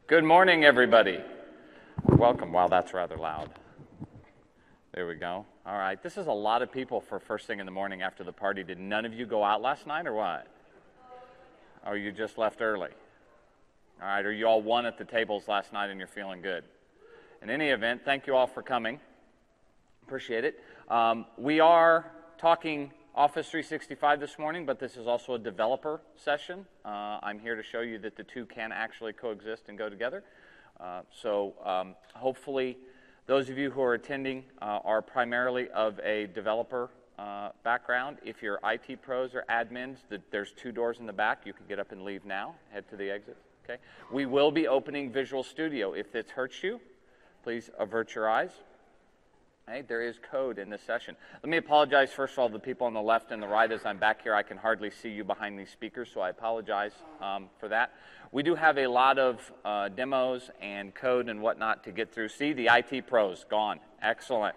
Good morning, everybody. Welcome. Wow, that's rather loud. There we go. All right. This is a lot of people for first thing in the morning after the party. Did none of you go out last night or what? Or you just left early? All right. Or you all won at the tables last night and you're feeling good? In any event, thank you all for coming. Appreciate it. We are talking Office 365 this morning, but this is also a developer session. I'm here to show you that the two can actually coexist and go together. Hopefully those of you who are attending are primarily of a developer background. If you're IT pros or admins, there's two doors in the back. You can get up and leave now. Head to the exit. Okay. We will be opening Visual Studio. If this hurts you, please avert your eyes. Hey, there is code in this session. Let me apologize, first of all, to the people on the left and the right. As I'm back here, I can hardly see you behind these speakers, so I apologize for that. We do have a lot of demos and code and whatnot to get through. See, the IT pros, gone. Excellent.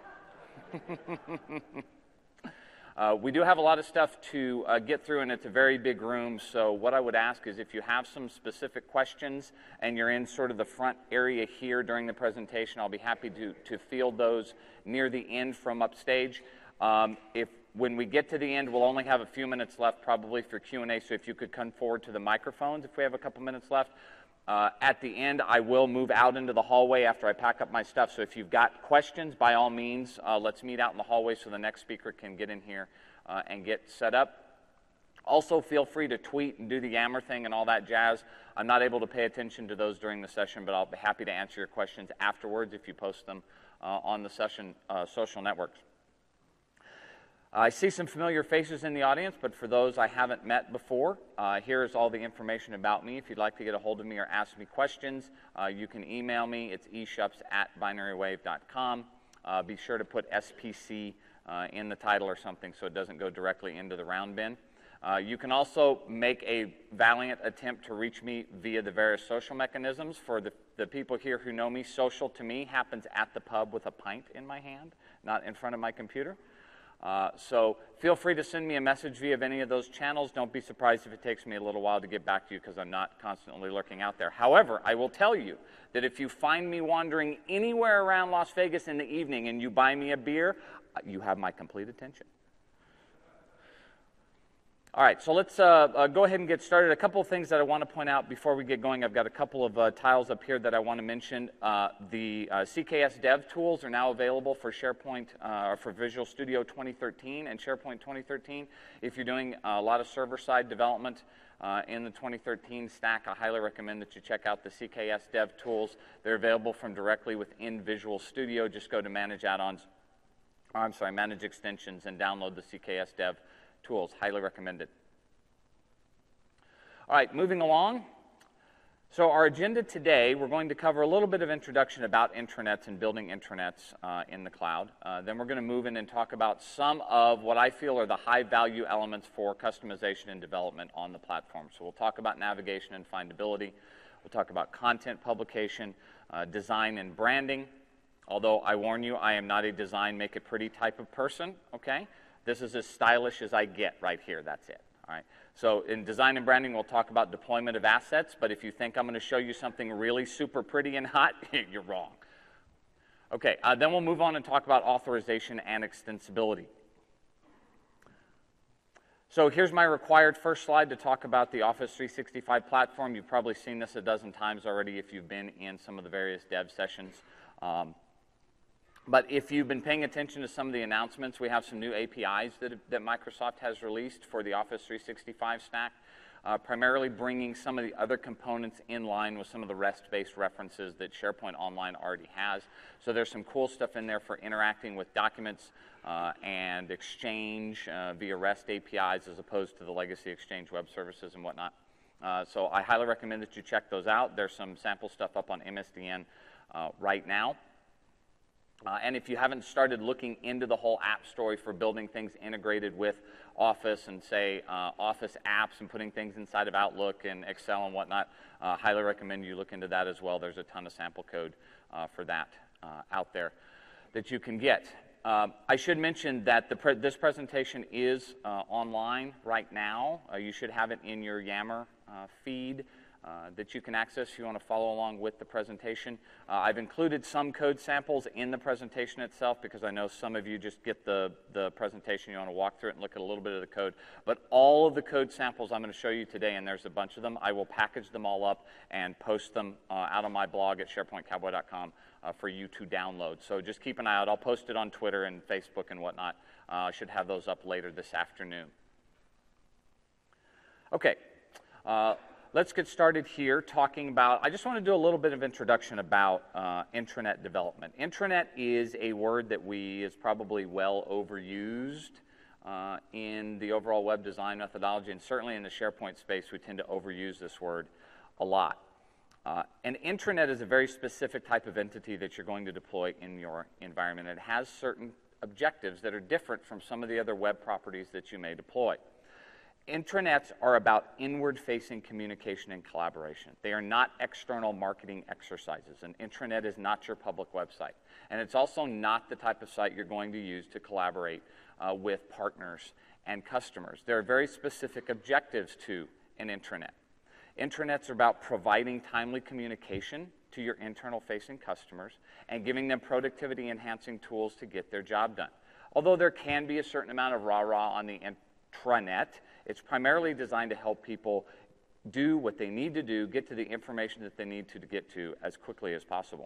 We do have a lot of stuff to get through, and it's a very big room, so what I would ask is if you have some specific questions and you're in sort of the front area here during the presentation, I'll be happy to field those near the end from upstage. When we get to the end, we'll only have a few minutes left probably for Q&A, so if you could come forward to the microphones if we have a couple minutes left. At the end, I will move out into the hallway after I pack up my stuff. So if you've got questions, by all means, let's meet out in the hallway so the next speaker can get in here and get set up. Also, feel free to tweet and do the Yammer thing and all that jazz. I'm not able to pay attention to those during the session, but I'll be happy to answer your questions afterwards if you post them on the session social networks. I see some familiar faces in the audience, but for those I haven't met before, here is all the information about me. If you'd like to get a hold of me or ask me questions, you can email me. It's eschups@binarywave.com. Be sure to put SPC in the title or something so it doesn't go directly into the round bin. You can also make a valiant attempt to reach me via the various social mechanisms. For the people here who know me, social to me happens at the pub with a pint in my hand, not in front of my computer. So feel free to send me a message via any of those channels. Don't be surprised if it takes me a little while to get back to you because I'm not constantly lurking out there. However, I will tell you that if you find me wandering anywhere around Las Vegas in the evening and you buy me a beer, you have my complete attention. All right, so let's go ahead and get started. A couple of things that I want to point out before we get going. I've got a couple of tiles up here that I want to mention. The CKS Dev tools are now available for SharePoint, or for Visual Studio 2013 and SharePoint 2013. If you're doing a lot of server-side development in the 2013 stack, I highly recommend that you check out the CKS Dev tools. They're available from directly within Visual Studio. Just go to Manage Add-ons, Manage Extensions, and download the CKS Dev tools. Highly recommended. All right, moving along. So our agenda today, we're going to cover a little bit of introduction about intranets and building intranets in the cloud. Then we're going to move in and talk about some of what I feel are the high-value elements for customization and development on the platform. So we'll talk about navigation and findability. We'll talk about content publication, design and branding. Although I warn you, I am not a design, make it pretty type of person, okay? This is as stylish as I get right here. That's it. All right. So in design and branding, we'll talk about deployment of assets. But if you think I'm going to show you something really super pretty and hot, you're wrong. Okay. Then we'll move on and talk about authorization and extensibility. So here's my required first slide to talk about the Office 365 platform. You've probably seen this a dozen times already if you've been in some of the various dev sessions. But if you've been paying attention to some of the announcements, we have some new APIs that Microsoft has released for the Office 365 stack, primarily bringing some of the other components in line with some of the REST-based references that SharePoint Online already has. So there's some cool stuff in there for interacting with documents and Exchange via REST APIs as opposed to the legacy Exchange web services and whatnot. So I highly recommend that you check those out. There's some sample stuff up on MSDN right now. And if you haven't started looking into the whole app story for building things integrated with Office and, say, Office apps and putting things inside of Outlook and Excel and whatnot, highly recommend you look into that as well. There's a ton of sample code for that out there that you can get. I should mention that this presentation is online right now. You should have it in your Yammer feed. that you can access if you want to follow along with the presentation. I've included some code samples in the presentation itself because I know some of you just get the presentation, you want to walk through it and look at a little bit of the code. But all of the code samples I'm going to show you today, and there's a bunch of them, I will package them all up and post them out on my blog at SharePointCowboy.com for you to download. So just keep an eye out. I'll post it on Twitter and Facebook and whatnot. I should have those up later this afternoon. Okay. Let's get started here talking about, I just want to do a little bit of introduction about intranet development. Intranet is a word that is probably well overused in the overall web design methodology, and certainly in the SharePoint space, we tend to overuse this word a lot. An intranet is a very specific type of entity that you're going to deploy in your environment. It has certain objectives that are different from some of the other web properties that you may deploy. Intranets are about inward-facing communication and collaboration. They are not external marketing exercises. An intranet is not your public website. And it's also not the type of site you're going to use to collaborate with partners and customers. There are very specific objectives to an intranet. Intranets are about providing timely communication to your internal-facing customers and giving them productivity-enhancing tools to get their job done. Although there can be a certain amount of rah-rah on the intranet, it's primarily designed to help people do what they need to do, get to the information that they need to get to as quickly as possible.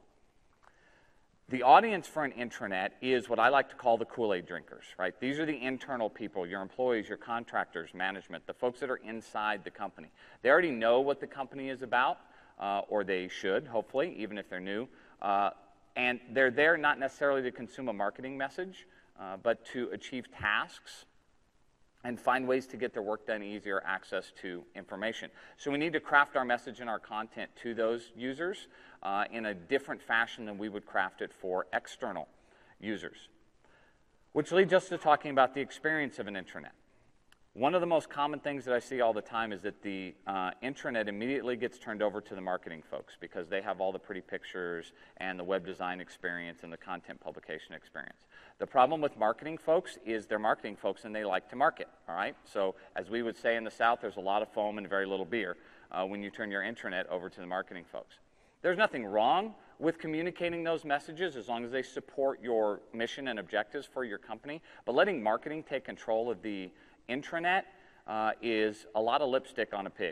The audience for an intranet is what I like to call the Kool-Aid drinkers, right? These are the internal people, your employees, your contractors, management, the folks that are inside the company. They already know what the company is about, or they should, hopefully, even if they're new. And they're there not necessarily to consume a marketing message, but to achieve tasks and find ways to get their work done easier, access to information. So we need to craft our message and our content to those users in a different fashion than we would craft it for external users. Which leads us to talking about the experience of an intranet. One of the most common things that I see all the time is that the intranet immediately gets turned over to the marketing folks because they have all the pretty pictures and the web design experience and the content publication experience. The problem with marketing folks is they're marketing folks and they like to market, all right? So as we would say in the South, there's a lot of foam and very little beer when you turn your intranet over to the marketing folks. There's nothing wrong with communicating those messages as long as they support your mission and objectives for your company, but letting marketing take control of the intranet is a lot of lipstick on a pig.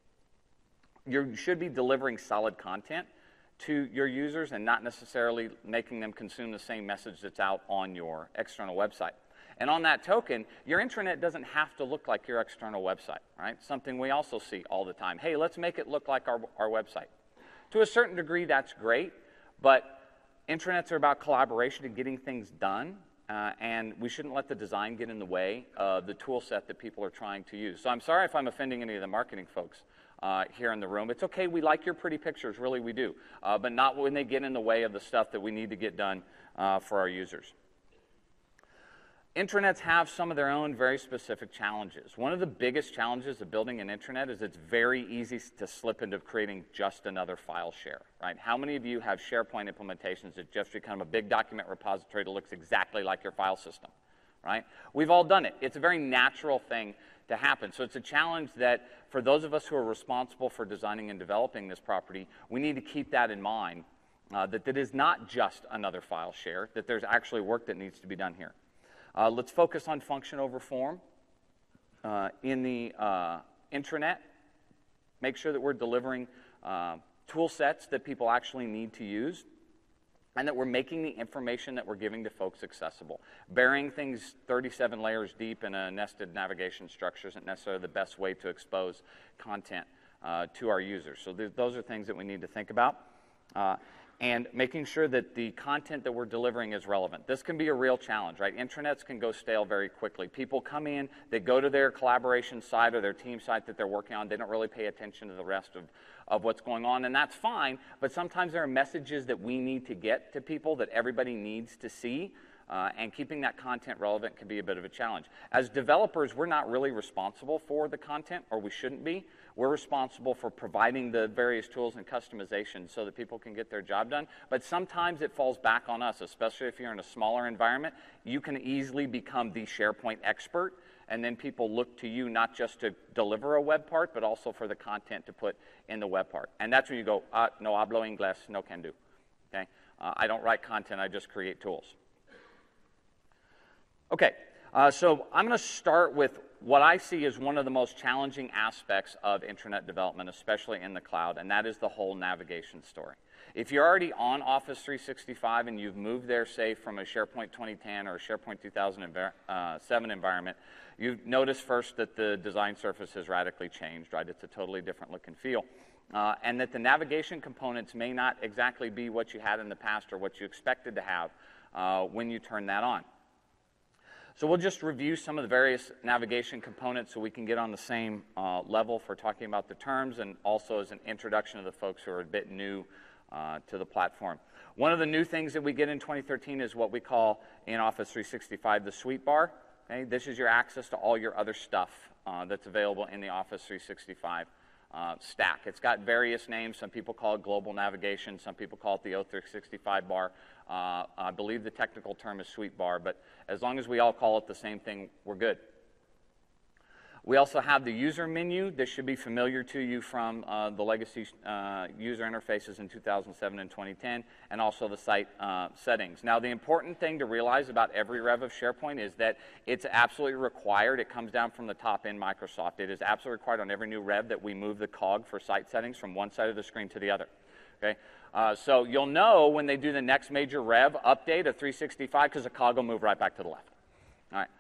You should be delivering solid content to your users and not necessarily making them consume the same message that's out on your external website. And on that token, your intranet doesn't have to look like your external website, right? Something we also see all the time. Hey, let's make it look like our website. To a certain degree, that's great, but intranets are about collaboration and getting things done. And we shouldn't let the design get in the way of the tool set that people are trying to use. So I'm sorry if I'm offending any of the marketing folks here in the room. It's okay, we like your pretty pictures, really we do, but not when they get in the way of the stuff that we need to get done for our users. Intranets have some of their own very specific challenges. One of the biggest challenges of building an intranet is it's very easy to slip into creating just another file share, right? How many of you have SharePoint implementations that just become a big document repository that looks exactly like your file system, right? We've all done it. It's a very natural thing to happen. So it's a challenge that for those of us who are responsible for designing and developing this property, we need to keep that in mind, that it is not just another file share, that there's actually work that needs to be done here. Let's focus on function over form in the intranet. Make sure that we're delivering tool sets that people actually need to use and that we're making the information that we're giving to folks accessible. Burying things 37 layers deep in a nested navigation structure isn't necessarily the best way to expose content to our users. So those are things that we need to think about. And making sure that the content that we're delivering is relevant. This can be a real challenge, right? Intranets can go stale very quickly. People come in, they go to their collaboration site or their team site that they're working on, they don't really pay attention to the rest of what's going on, and that's fine, but sometimes there are messages that we need to get to people that everybody needs to see, and keeping that content relevant can be a bit of a challenge. As developers, we're not really responsible for the content, or we shouldn't be. We're responsible for providing the various tools and customizations so that people can get their job done. But sometimes it falls back on us, especially if you're in a smaller environment. You can easily become the SharePoint expert and then people look to you not just to deliver a web part, but also for the content to put in the web part. And that's when you go, no hablo inglés, no can do. Okay? I don't write content, I just create tools. Okay, so I'm going to start with what I see as one of the most challenging aspects of intranet development, especially in the cloud, and that is the whole navigation story. If you're already on Office 365 and you've moved there, say, from a SharePoint 2010 or a SharePoint 2007 environment, you've noticed first that the design surface has radically changed, right? It's a totally different look and feel. And that the navigation components may not exactly be what you had in the past or what you expected to have when you turn that on. So we'll just review some of the various navigation components so we can get on the same level for talking about the terms, and also as an introduction to the folks who are a bit new to the platform. One of the new things that we get in 2013 is what we call in Office 365 the Suite Bar. Okay? This is your access to all your other stuff that's available in the Office 365 stack. It's got various names. Some people call it Global Navigation. Some people call it the O365 Bar. I believe the technical term is Suite Bar, but as long as we all call it the same thing, we're good. We also have the user menu. This should be familiar to you from the legacy user interfaces in 2007 and 2010, and also the site settings. Now, the important thing to realize about every rev of SharePoint is that it's absolutely required. It comes down from the top in Microsoft. It is absolutely required on every new rev that we move the cog for site settings from one side of the screen to the other. Okay? So you'll know when they do the next major rev update of 365 because the cog will move right back to the left. All right.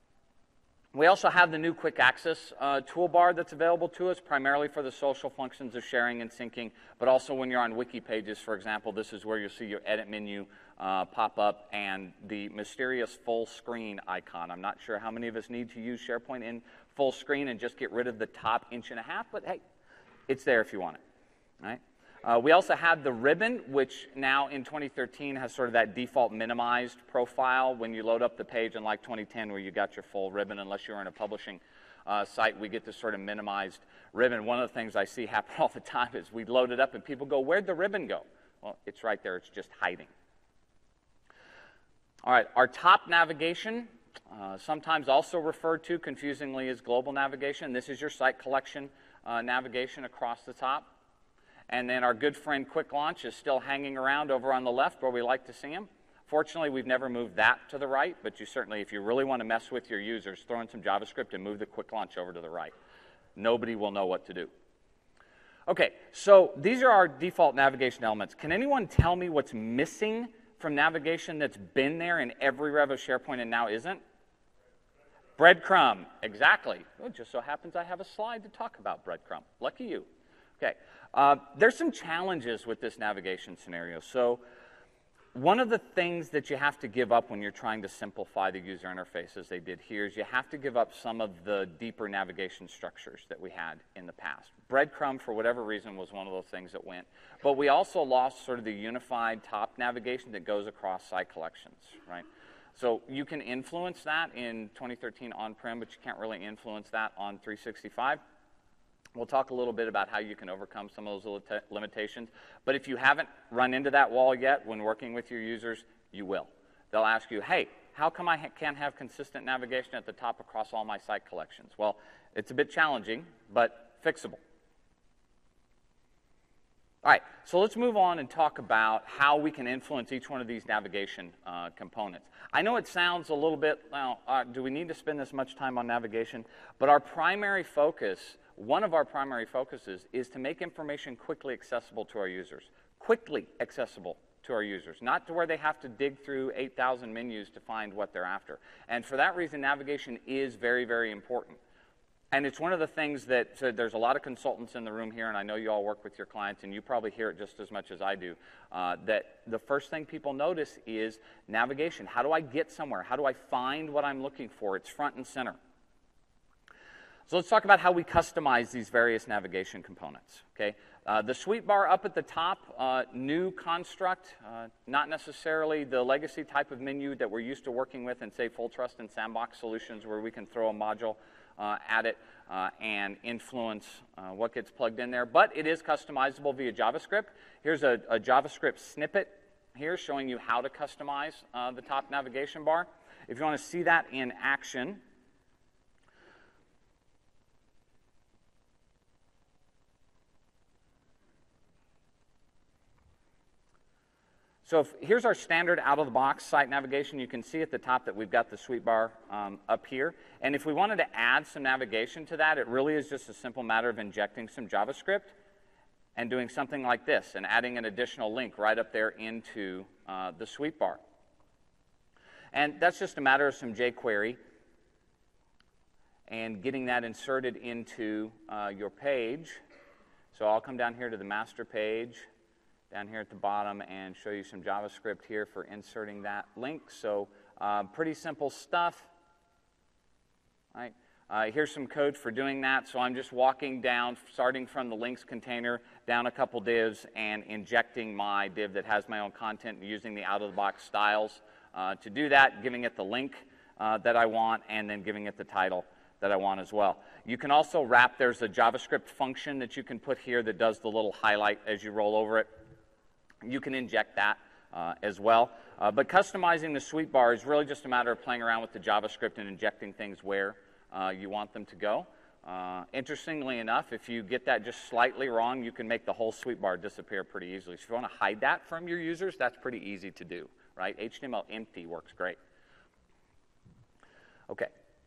We also have the new quick access toolbar that's available to us, primarily for the social functions of sharing and syncing, but also when you're on wiki pages, for example, this is where you'll see your edit menu pop up and the mysterious full screen icon. I'm not sure how many of us need to use SharePoint in full screen and just get rid of the top 1.5 inches, but hey, it's there if you want it. All right? We also have the ribbon, which now in 2013 has sort of that default minimized profile when you load up the page, unlike 2010 where you got your full ribbon. Unless you're in a publishing site, we get this sort of minimized ribbon. One of the things I see happen all the time is we load it up and people go, where'd the ribbon go? Well, it's right there. It's just hiding. All right, our top navigation, sometimes also referred to confusingly as global navigation. This is your site collection navigation across the top. And then our good friend Quick Launch is still hanging around over on the left where we like to see him. Fortunately, we've never moved that to the right, but you certainly, if you really want to mess with your users, throw in some JavaScript and move the Quick Launch over to the right. Nobody will know what to do. Okay, so these are our default navigation elements. Can anyone tell me what's missing from navigation that's been there in every rev of SharePoint and now isn't? Breadcrumb, exactly. Well, it just so happens I have a slide to talk about breadcrumb. Lucky you. Okay, there's some challenges with this navigation scenario. So one of the things that you have to give up when you're trying to simplify the user interface, as they did here, is you have to give up some of the deeper navigation structures that we had in the past. Breadcrumb, for whatever reason, was one of those things that went. But we also lost sort of the unified top navigation that goes across site collections, right? So you can influence that in 2013 on-prem, but you can't really influence that on 365. We'll talk a little bit about how you can overcome some of those limitations. But if you haven't run into that wall yet when working with your users, you will. They'll ask you, hey, how come I can't have consistent navigation at the top across all my site collections? Well, it's a bit challenging, but fixable. All right, so let's move on and talk about how we can influence each one of these navigation components. I know it sounds a little bit, well, do we need to spend this much time on navigation? But our primary focus, one of our primary focuses, is to make information quickly accessible to our users. Quickly accessible to our users, not to where they have to dig through 8,000 menus to find what they're after. And for that reason, navigation is very, very important. And it's one of the things that, so there's a lot of consultants in the room here, and I know you all work with your clients, and you probably hear it just as much as I do, that the first thing people notice is navigation. How do I get somewhere? How do I find what I'm looking for? It's front and center. So let's talk about how we customize these various navigation components. Okay, the Suite Bar up at the top, new construct, not necessarily the legacy type of menu that we're used to working with in, say, Full Trust and Sandbox solutions where we can throw a module at it and influence what gets plugged in there. But it is customizable via JavaScript. Here's a JavaScript snippet here showing you how to customize the top navigation bar. If you want to see that in action, So here's our standard out-of-the-box site navigation. You can see at the top that we've got the sweep bar up here. And if we wanted to add some navigation to that, it really is just a simple matter of injecting some JavaScript and doing something like this and adding an additional link right up there into the sweep bar. And that's just a matter of some jQuery and getting that inserted into your page. So I'll come down here to the master page, down here at the bottom, and show you some JavaScript here for inserting that link. So pretty simple stuff. All right. Here's some code for doing that. So I'm just walking down, starting from the links container, down a couple divs, and injecting my div that has my own content using the out-of-the-box styles to do that, giving it the link that I want, and then giving it the title that I want as well. You can also wrap, there's a JavaScript function that you can put here that does the little highlight as you roll over it. You can inject that as well. But customizing the sweep bar is really just a matter of playing around with the JavaScript and injecting things where you want them to go. Interestingly enough, if you get that just slightly wrong, you can make the whole sweep bar disappear pretty easily. So if you want to hide that from your users, that's pretty easy to do, right? HTML empty works great. Okay.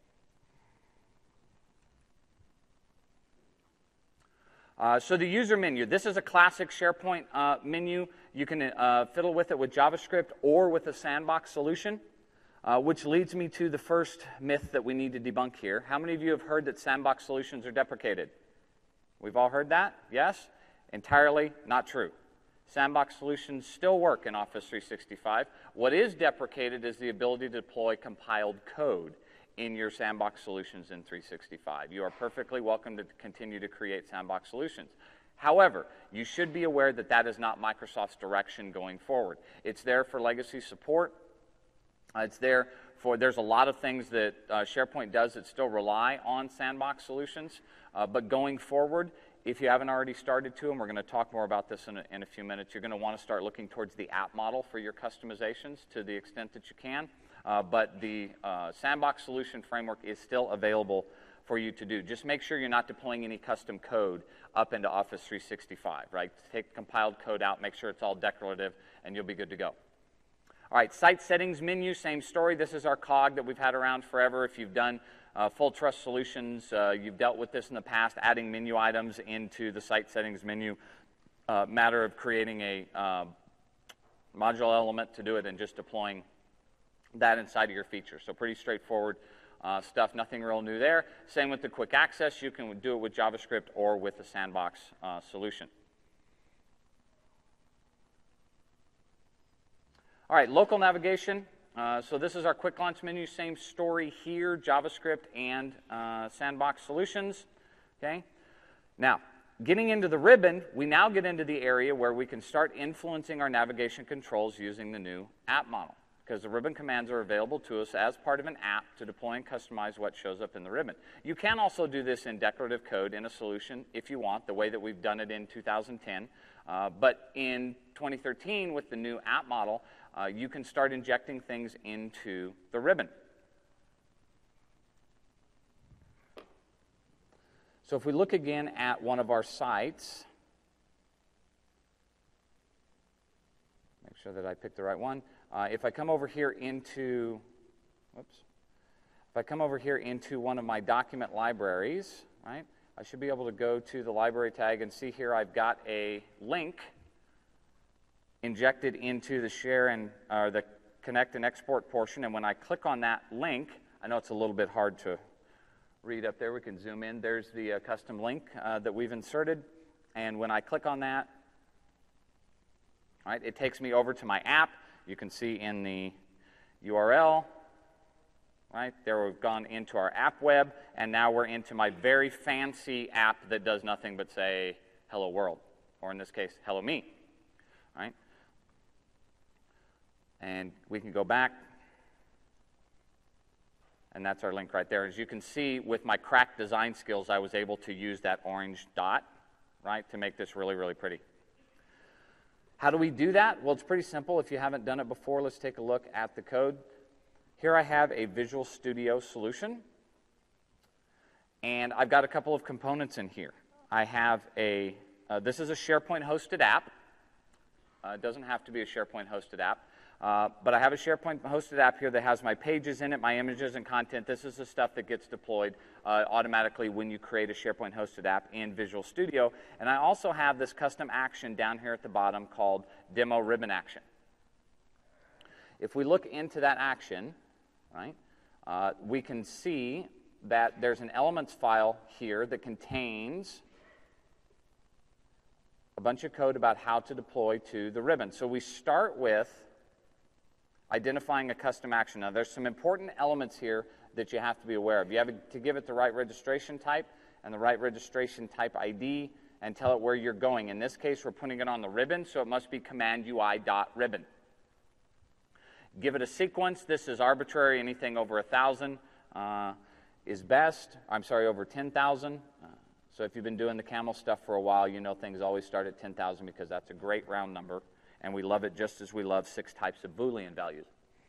So the user menu, this is a classic SharePoint menu. You can fiddle with it with JavaScript or with a sandbox solution, which leads me to the first myth that we need to debunk here. How many of you have heard that sandbox solutions are deprecated? We've all heard that? Yes? Entirely not true. Sandbox solutions still work in Office 365. What is deprecated is the ability to deploy compiled code in your sandbox solutions in 365. You are perfectly welcome to continue to create sandbox solutions. However, you should be aware that that is not Microsoft's direction going forward. It's there for legacy support. It's there for, there's a lot of things that SharePoint does that still rely on sandbox solutions. But going forward, if you haven't already started to, and we're going to talk more about this in a few minutes, you're going to want to start looking towards the app model for your customizations to the extent that you can. But the sandbox solution framework is still available for you to do. Just make sure you're not deploying any custom code up into Office 365, right? Take compiled code out, make sure it's all declarative, and you'll be good to go. All right, site settings menu, same story. This is our cog that we've had around forever. If you've done full trust solutions, you've dealt with this in the past, adding menu items into the site settings menu. Matter of creating a module element to do it and just deploying that inside of your feature. So pretty straightforward stuff, nothing real new there. Same with the quick access. You can do it with JavaScript or with the sandbox solution. All right, local navigation. So this is our quick launch menu, same story here, JavaScript and sandbox solutions. Okay. Now, getting into the ribbon, we now get into the area where we can start influencing our navigation controls using the new app model, because the ribbon commands are available to us as part of an app to deploy and customize what shows up in the ribbon. You can also do this in declarative code in a solution if you want, the way that we've done it in 2010. But in 2013, with the new app model, you can start injecting things into the ribbon. So if we look again at one of our sites, make sure that I pick the right one. If I come over here into, if I come over here into one of my document libraries, right, I should be able to go to the library tag and see here I've got a link injected into the share and the connect and export portion. And when I click on that link, I know it's a little bit hard to read up there. We can zoom in. There's the custom link that we've inserted. And when I click on that, right, it takes me over to my app. You can see in the URL, right, there we've gone into our app web, and now we're into my very fancy app that does nothing but say, hello world, or in this case, hello me, right? And we can go back, and that's our link right there. As you can see, with my cracked design skills, I was able to use that orange dot, right, to make this really, really pretty. How do we do that? Well, it's pretty simple. If you haven't done it before, let's take a look at the code. Here I have a Visual Studio solution, and I've got a couple of components in here. I have a, this is a SharePoint hosted app, It doesn't have to be a SharePoint hosted app. But I have a SharePoint hosted app here that has my pages in it, my images and content. This is the stuff that gets deployed automatically when you create a SharePoint hosted app in Visual Studio. And I also have this custom action down here at the bottom called Demo Ribbon Action. If we look into that action, right, we can see that there's an elements file here that contains a bunch of code about how to deploy to the ribbon. So we start with identifying a custom action. Now, there's some important elements here that you have to be aware of. You have to give it the right registration type and the right registration type ID and tell it where you're going. In this case, we're putting it on the ribbon, so it must be command UI.ribbon. Give it a sequence. This is arbitrary. Anything over 1,000 is best. I'm sorry, over 10,000. So if you've been doing the camel stuff for a while, you know things always start at 10,000 because that's a great round number. And we love it just as we love 6 types of Boolean values,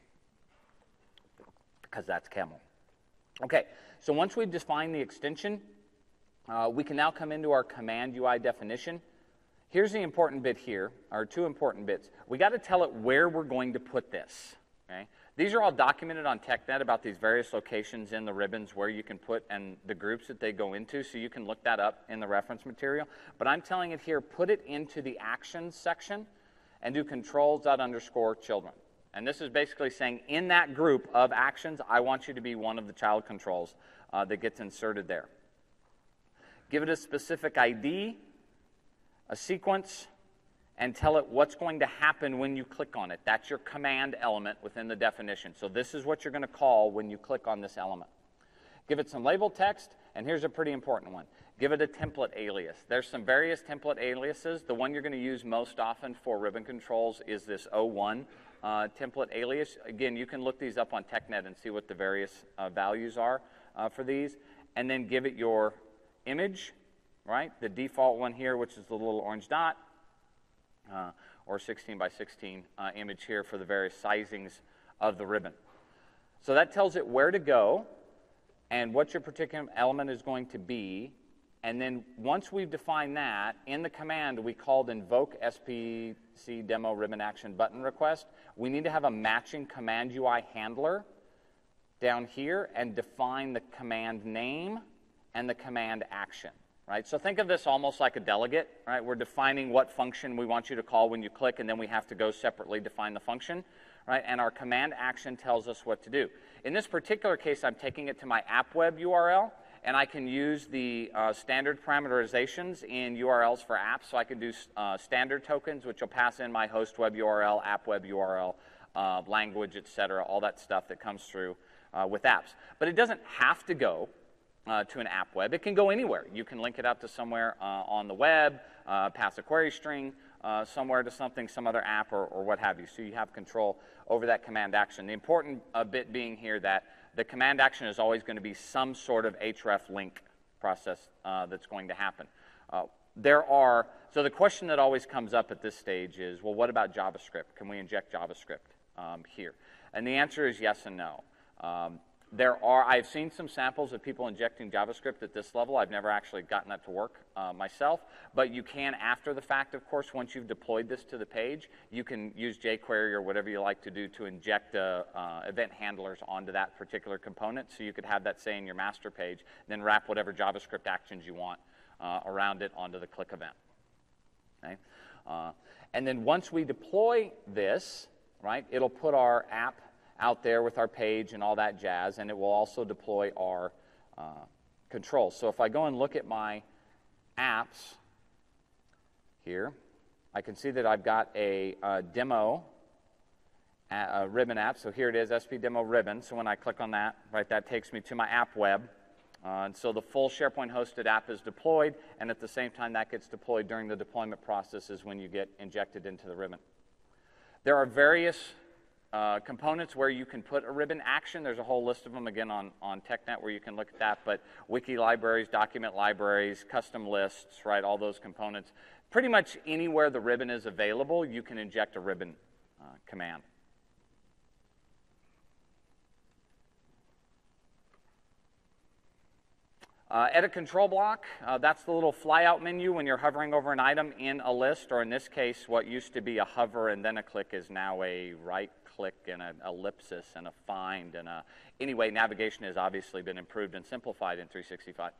because that's camel. Okay, so once we've defined the extension, we can now come into our command UI definition. Here's the important bit here, or 2 important bits. We got to tell it where we're going to put this. Okay? These are all documented on TechNet about these various locations in the ribbons where you can put and the groups that they go into, so you can look that up in the reference material. But I'm telling it here, put it into the actions section and do controls._children. And this is basically saying in that group of actions, I want you to be one of the child controls that gets inserted there. Give it a specific ID, a sequence, and tell it what's going to happen when you click on it. That's your command element within the definition. So this is what you're going to call when you click on this element. Give it some label text, and here's a pretty important one. Give it a template alias. There's some various template aliases. The one you're going to use most often for ribbon controls is this O1 template alias. Again, you can look these up on TechNet and see what the various values are for these. And then give it your image, right? The default one here, which is the little orange dot, or 16 by 16 image here for the various sizings of the ribbon. So that tells it where to go and what your particular element is going to be. And then once we've defined that, in the command we called invoke SPC demo ribbon action button request. We need to have a matching command UI handler down here and define the command name and the command action. Right? So think of this almost like a delegate. Right? We're defining what function we want you to call when you click, and then we have to go separately define the function. Right? And our command action tells us what to do. In this particular case, I'm taking it to my app web URL, and I can use the standard parameterizations in URLs for apps. So I can do standard tokens, which will pass in my host web URL, app web URL, language, etc., all that stuff that comes through with apps. But it doesn't have to go to an app web. It can go anywhere. You can link it out to somewhere on the web, pass a query string somewhere to something, some other app or what have you. So you have control over that command action. The important bit being here that the command action is always going to be some sort of href link process that's going to happen. So the question that always comes up at this stage is, well, what about JavaScript? Can we inject JavaScript here? And the answer is yes and no. I've seen some samples of people injecting JavaScript at this level. I've never actually gotten that to work myself, but you can after the fact, of course. Once you've deployed this to the page, you can use jQuery or whatever you like to do to inject event handlers onto that particular component, so you could have that, say, in your master page, then wrap whatever JavaScript actions you want around it onto the click event. Okay? And then once we deploy this, right, it'll put our app out there with our page and all that jazz, and it will also deploy our controls. So if I go and look at my apps here, I can see that I've got a demo ribbon app. So here it is, SP demo ribbon. So when I click on that, right, that takes me to my app web. And so the full SharePoint hosted app is deployed, and at the same time that gets deployed during the deployment process is when you get injected into the ribbon. There are various components where you can put a ribbon action. There's a whole list of them, again, on TechNet where you can look at that. But wiki libraries, document libraries, custom lists, right, all those components. Pretty much anywhere the ribbon is available, you can inject a ribbon command. Edit control block, that's the little flyout menu when you're hovering over an item in a list, or in this case, what used to be a hover and then a click is now a right click and an ellipsis and a find. And anyway, navigation has obviously been improved and simplified in 365.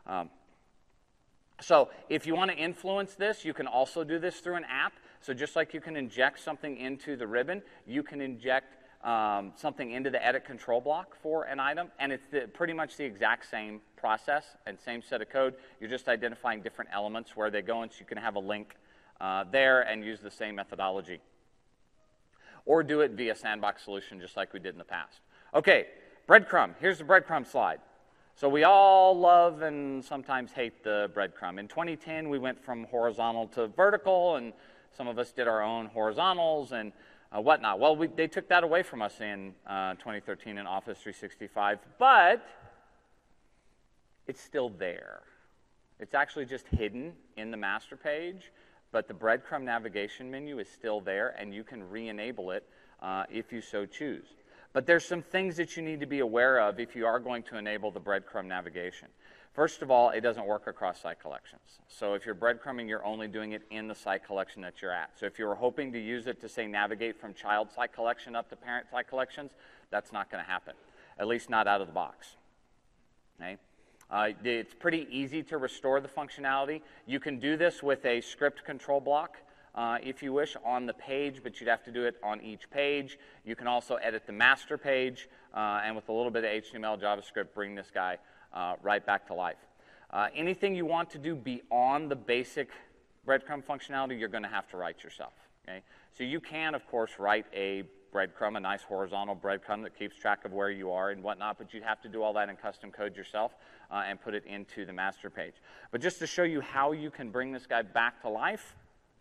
So if you want to influence this, you can also do this through an app. So just like you can inject something into the ribbon, you can inject something into the edit control block for an item, and it's pretty much the exact same process and same set of code. You're just identifying different elements where they go, and so you can have a link there and use the same methodology. Or do it via sandbox solution just like we did in the past. Okay, breadcrumb. Here's the breadcrumb slide. So we all love and sometimes hate the breadcrumb. In 2010, we went from horizontal to vertical, and some of us did our own horizontals and whatnot. Well, they took that away from us in 2013 in Office 365, but it's still there. It's actually just hidden in the master page, but the breadcrumb navigation menu is still there, and you can re-enable it if you so choose. But there's some things that you need to be aware of if you are going to enable the breadcrumb navigation. First of all, it doesn't work across site collections. So if you're breadcrumbing, you're only doing it in the site collection that you're at. So if you were hoping to use it to, say, navigate from child site collection up to parent site collections, that's not going to happen, at least not out of the box. Okay? It's pretty easy to restore the functionality. You can do this with a script control block, if you wish, on the page, but you'd have to do it on each page. You can also edit the master page, and with a little bit of HTML, JavaScript, bring this guy right back to life. Anything you want to do beyond the basic breadcrumb functionality, you're going to have to write yourself. Okay? So you can, of course, write a breadcrumb, a nice horizontal breadcrumb that keeps track of where you are and whatnot, but you'd have to do all that in custom code yourself and put it into the master page. But just to show you how you can bring this guy back to life,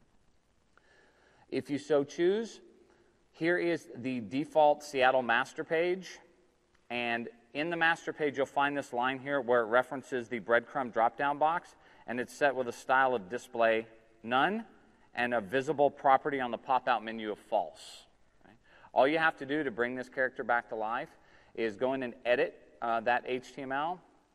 if you so choose, here is the default Seattle master page, and in the master page, you'll find this line here where it references the breadcrumb drop-down box, and it's set with a style of display none and a visible property on the pop-out menu of false. Okay? All you have to do to bring this character back to life is go in and edit that HTML.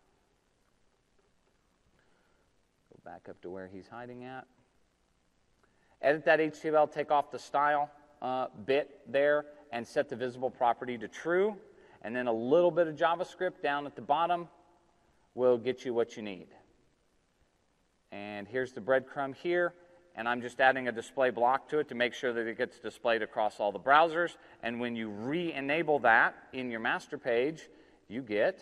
Go back up to where he's hiding at. Edit that HTML, take off the style bit there, and set the visible property to true. And then a little bit of JavaScript down at the bottom will get you what you need. And here's the breadcrumb here, and I'm just adding a display block to it to make sure that it gets displayed across all the browsers. And when you re-enable that in your master page, you get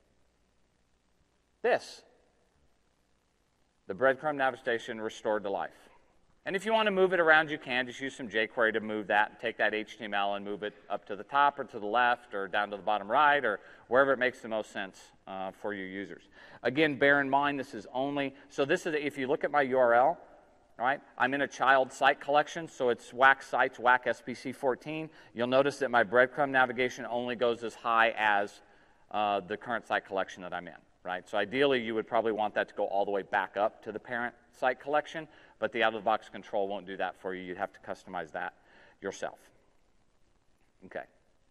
this. The breadcrumb navigation restored to life. And if you want to move it around, you can. Just use some jQuery to move that. Take that HTML and move it up to the top or to the left or down to the bottom right or wherever it makes the most sense for your users. Again, bear in mind this is only, so this is, if you look at my URL, all right, I'm in a child site collection, so it's WAC sites, WAC SPC 14. You'll notice that my breadcrumb navigation only goes as high as the current site collection that I'm in. Right? So ideally, you would probably want that to go all the way back up to the parent site collection, but the out-of-the-box control won't do that for you. You'd have to customize that yourself. Okay.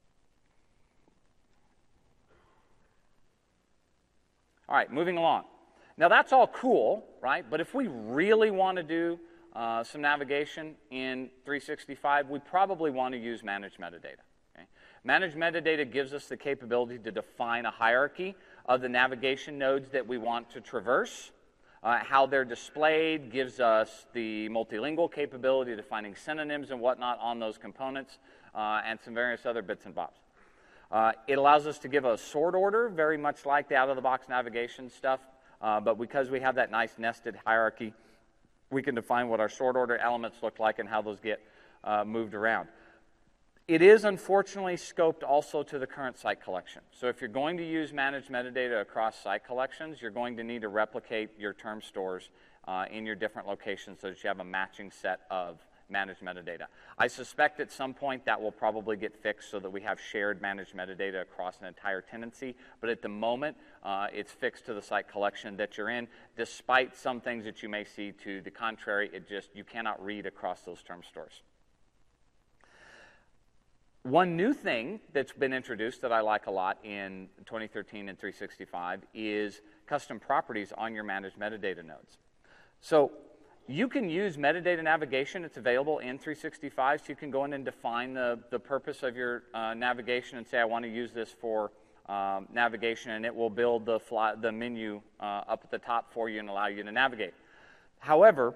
All right, moving along. Now, that's all cool, right? But if we really want to do some navigation in 365, we probably want to use managed metadata. Okay? Managed metadata gives us the capability to define a hierarchy of the navigation nodes that we want to traverse. How they're displayed gives us the multilingual capability of defining synonyms and whatnot on those components, and some various other bits and bobs. It allows us to give a sort order, very much like the out-of-the-box navigation stuff, but because we have that nice nested hierarchy, we can define what our sort order elements look like and how those get moved around. It is unfortunately scoped also to the current site collection. So if you're going to use managed metadata across site collections, you're going to need to replicate your term stores in your different locations so that you have a matching set of managed metadata. I suspect at some point that will probably get fixed so that we have shared managed metadata across an entire tenancy, but at the moment it's fixed to the site collection that you're in, despite some things that you may see to the contrary. You cannot read across those term stores. One new thing that's been introduced that I like a lot in 2013 and 365 is custom properties on your managed metadata nodes. So you can use metadata navigation. It's available in 365, so you can go in and define the purpose of your navigation and say, I want to use this for navigation, and it will build the menu up at the top for you and allow you to navigate. However,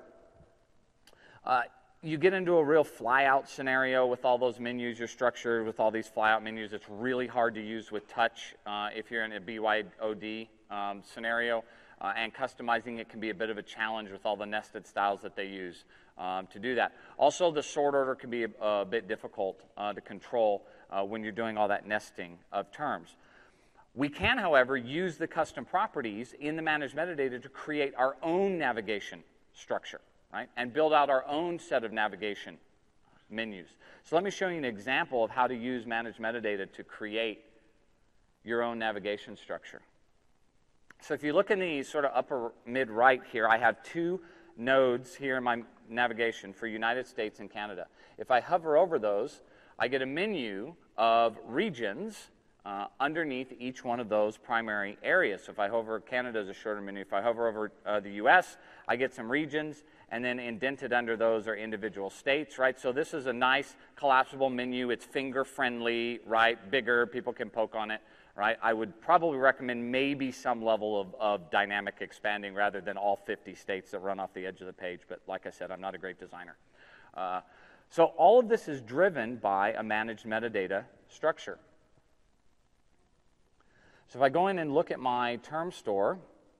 you get into a real fly-out scenario with all those menus. You're structured with all these fly-out menus. It's really hard to use with touch if you're in a BYOD scenario, and customizing it can be a bit of a challenge with all the nested styles that they use to do that. Also, the sort order can be a bit difficult to control when you're doing all that nesting of terms. We can, however, use the custom properties in the managed metadata to create our own navigation structure, right, and build out our own set of navigation menus. So let me show you an example of how to use managed metadata to create your own navigation structure. So if you look in the sort of upper mid-right here, I have two nodes here in my navigation for United States and Canada. If I hover over those, I get a menu of regions underneath each one of those primary areas. So if I hover Canada is a shorter menu. If I hover over the U.S., I get some regions, and then indented under those are individual states, right? So this is a nice collapsible menu. It's finger-friendly, right? Bigger, people can poke on it, right? I would probably recommend maybe some level of dynamic expanding rather than all 50 states that run off the edge of the page, but like I said, I'm not a great designer. So all of this is driven by a managed metadata structure. So if I go in and look at my term store,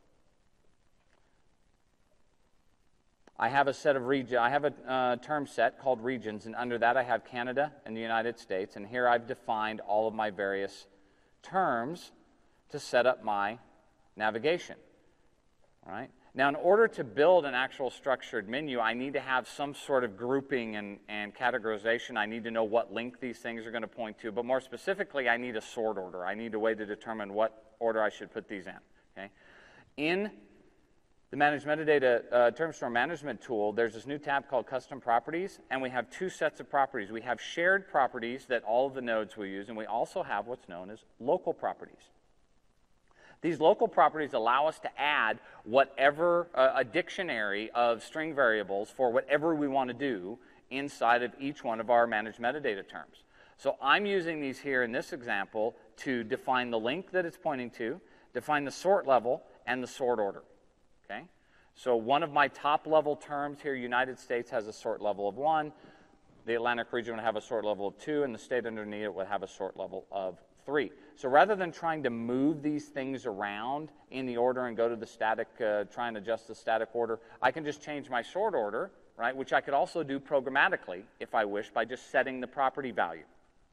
I have a set of regions. I have a term set called regions, and under that I have Canada and the United States, and here I've defined all of my various terms to set up my navigation, right? Now, in order to build an actual structured menu, I need to have some sort of grouping and categorization. I need to know what link these things are going to point to, but more specifically, I need a sort order. I need a way to determine what order I should put these in, okay? In the Managed Metadata Term Store Management tool, there's this new tab called Custom Properties, and we have two sets of properties. We have shared properties that all of the nodes will use, and we also have what's known as local properties. These local properties allow us to add whatever, a dictionary of string variables for whatever we want to do inside of each one of our managed metadata terms. So I'm using these here in this example to define the link that it's pointing to, define the sort level, and the sort order. Okay? So one of my top level terms here, United States, has a sort level of 1. The Atlantic region would have a sort level of 2, and the state underneath it would have a sort level of 3. So rather than trying to move these things around in the order and go to the static, try and adjust the static order, I can just change my sort order, right, which I could also do programmatically, if I wish, by just setting the property value.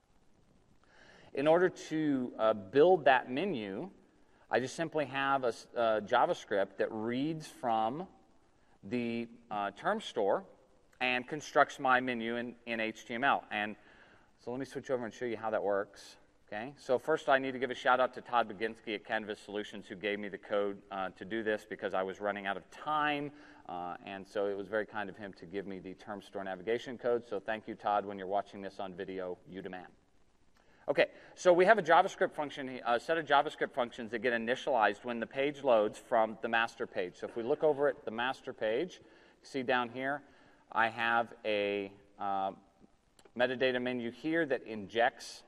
In order to build that menu, I just simply have a JavaScript that reads from the term store and constructs my menu in HTML. And so let me switch over and show you how that works. Okay, so first I need to give a shout out to Todd Baginski at Canvas Solutions, who gave me the code to do this because I was running out of time, and so it was very kind of him to give me the term store navigation code. So thank you, Todd. When you're watching this on video, you demand. Okay, so we have a JavaScript function, a set of JavaScript functions that get initialized when the page loads from the master page. So if we look over at the master page, see down here, I have a metadata menu here that injects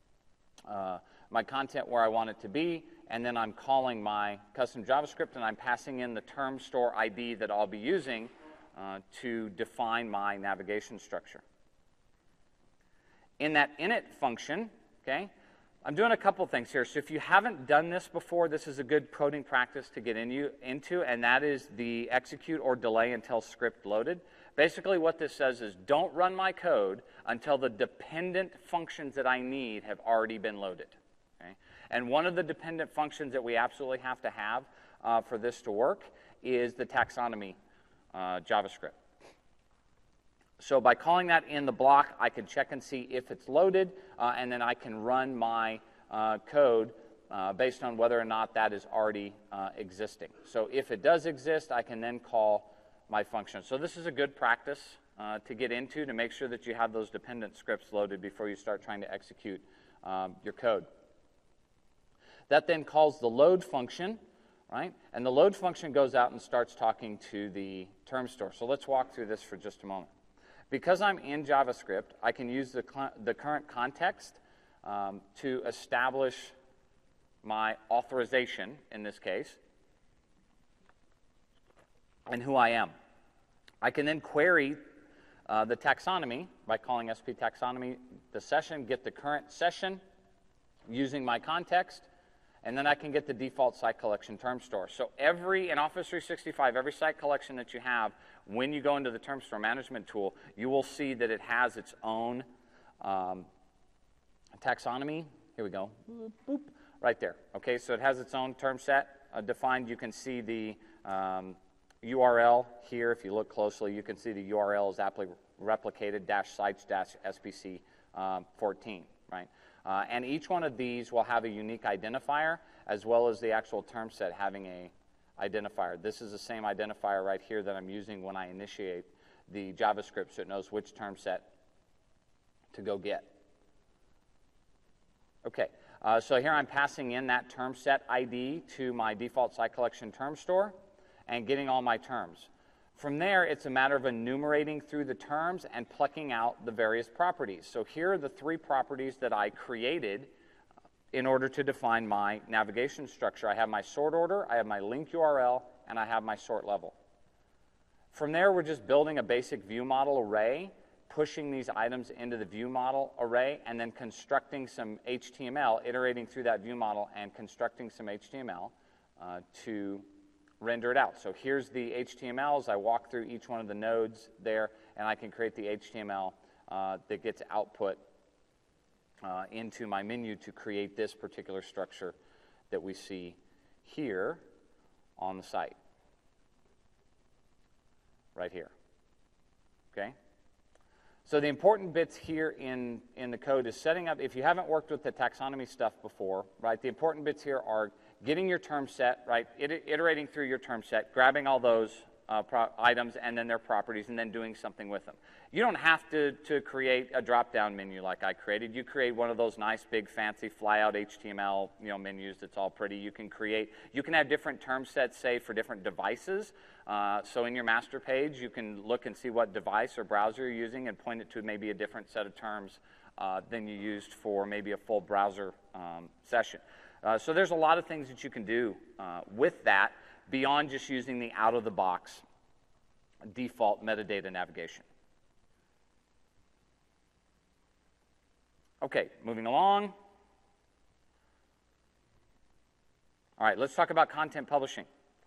my content where I want it to be, and then I'm calling my custom JavaScript, and I'm passing in the term store ID that I'll be using to define my navigation structure. In that init function, okay, I'm doing a couple things here. So if you haven't done this before, this is a good coding practice to get into, and that is the execute or delay until script loaded. Basically what this says is don't run my code until the dependent functions that I need have already been loaded. Okay? And one of the dependent functions that we absolutely have to have for this to work is the taxonomy JavaScript. So by calling that in the block, I can check and see if it's loaded, and then I can run my code based on whether or not that is already existing. So if it does exist, I can then call my function. So this is a good practice to get into to make sure that you have those dependent scripts loaded before you start trying to execute your code. That then calls the load function, right? And the load function goes out and starts talking to the term store. So let's walk through this for just a moment. Because I'm in JavaScript, I can use the current context to establish my authorization, in this case, and who I am. I can then query the taxonomy by calling SP taxonomy the session, get the current session using my context, and then I can get the default site collection term store. So in Office 365, every site collection that you have, when you go into the term store management tool, you will see that it has its own taxonomy. Here we go. Boop, boop, right there. Okay, so it has its own term set defined. You can see the URL here. If you look closely, you can see the URL is aptly replicated -sites-SPC 14, right? And each one of these will have a unique identifier as well as the actual term set having a identifier. This is the same identifier right here that I'm using when I initiate the JavaScript, so it knows which term set to go get. Okay, so here I'm passing in that term set ID to my default site collection term store and getting all my terms. From there, it's a matter of enumerating through the terms and plucking out the various properties. So here are the 3 properties that I created in order to define my navigation structure. I have my sort order, I have my link URL, and I have my sort level. From there, we're just building a basic view model array, pushing these items into the view model array, and then constructing some HTML, iterating through that view model and constructing some HTML to render it out. So here's the HTML as I walk through each one of the nodes there, and I can create the HTML that gets output into my menu to create this particular structure that we see here on the site, right here. Okay? So the important bits here in the code is setting up, if you haven't worked with the taxonomy stuff before, right, the important bits here are getting your term set, right, iterating through your term set, grabbing all those items and then their properties, and then doing something with them. You don't have to create a drop-down menu like I created. You create one of those nice, big, fancy, fly-out HTML menus that's all pretty. You can have different term sets, say, for different devices. So in your master page, you can look and see what device or browser you're using and point it to maybe a different set of terms than you used for maybe a full browser session. So there's a lot of things that you can do with that beyond just using the out-of-the-box default metadata navigation. Okay, moving along. All right, let's talk about content publishing.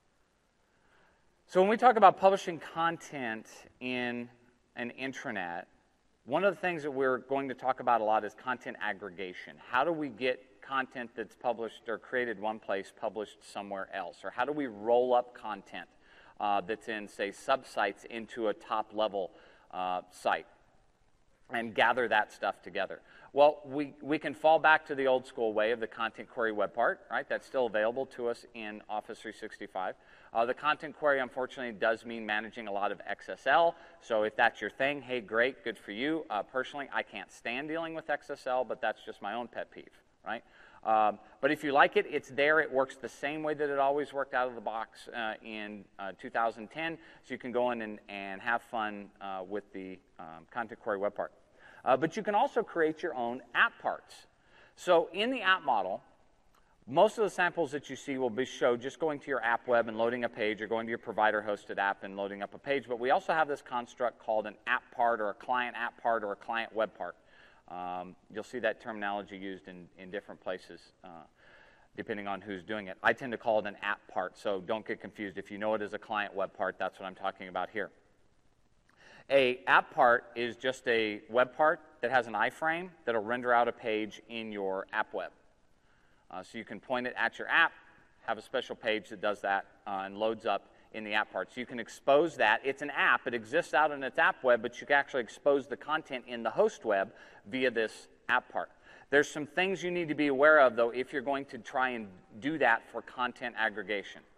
So when we talk about publishing content in an intranet, one of the things that we're going to talk about a lot is content aggregation. How do we get content that's published or created one place published somewhere else? Or how do we roll up content that's in, say, subsites into a top-level site and gather that stuff together? Well, we can fall back to the old school way of the content query web part, right? That's still available to us in Office 365. The content query, unfortunately, does mean managing a lot of XSL. So if that's your thing, hey, great, good for you. Personally, I can't stand dealing with XSL, but that's just my own pet peeve, right? But if you like it, it's there. It works the same way that it always worked out of the box in 2010. So you can go in and have fun with the content query web part. But you can also create your own app parts. So in the app model, most of the samples that you see will be showed just going to your app web and loading a page, or going to your provider-hosted app and loading up a page. But we also have this construct called an app part, or a client app part, or a client web part. You'll see that terminology used in different places depending on who's doing it. I tend to call it an app part, so don't get confused. If you know it as a client web part, that's what I'm talking about here. A app part is just a web part that has an iframe that'll render out a page in your app web. So you can point it at your app, have a special page that does that and loads up in the app part. So you can expose that. It's an app. It exists out in its app web, but you can actually expose the content in the host web via this app part. There's some things you need to be aware of, though, if you're going to try and do that for content aggregation.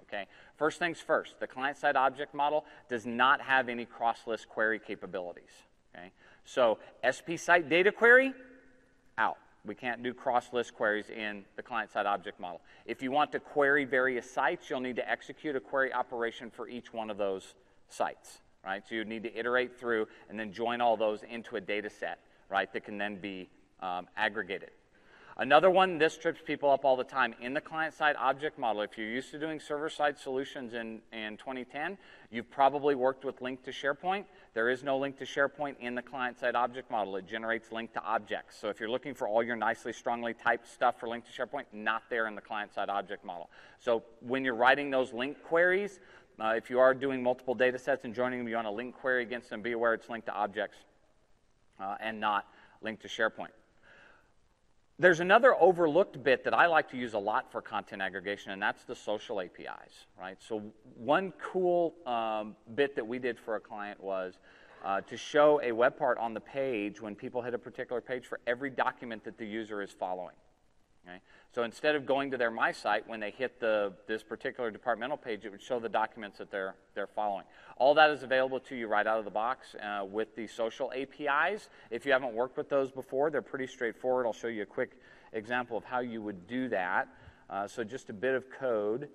Okay? First things first, the client-side object model does not have any cross-list query capabilities. Okay? So SP site data query, out. We can't do cross-list queries in the client-side object model. If you want to query various sites, you'll need to execute a query operation for each one of those sites, right? So you'd need to iterate through and then join all those into a data set, right, that can then be aggregated. Another one, this trips people up all the time. In the client-side object model, if you're used to doing server-side solutions in 2010, you've probably worked with link to SharePoint. There is no link to SharePoint in the client-side object model. It generates link to objects. So if you're looking for all your nicely, strongly typed stuff for link to SharePoint, not there in the client-side object model. So when you're writing those link queries, if you are doing multiple data sets and joining them, you want a link query against them, be aware it's linked to objects and not linked to SharePoint. There's another overlooked bit that I like to use a lot for content aggregation, and that's the social APIs, right? So one cool bit that we did for a client was to show a web part on the page when people hit a particular page for every document that the user is following. Okay? So instead of going to their My Site, when they hit this particular departmental page, it would show the documents that they're following. All that is available to you right out of the box with the social APIs. If you haven't worked with those before, they're pretty straightforward. I'll show you a quick example of how you would do that. So just a bit of code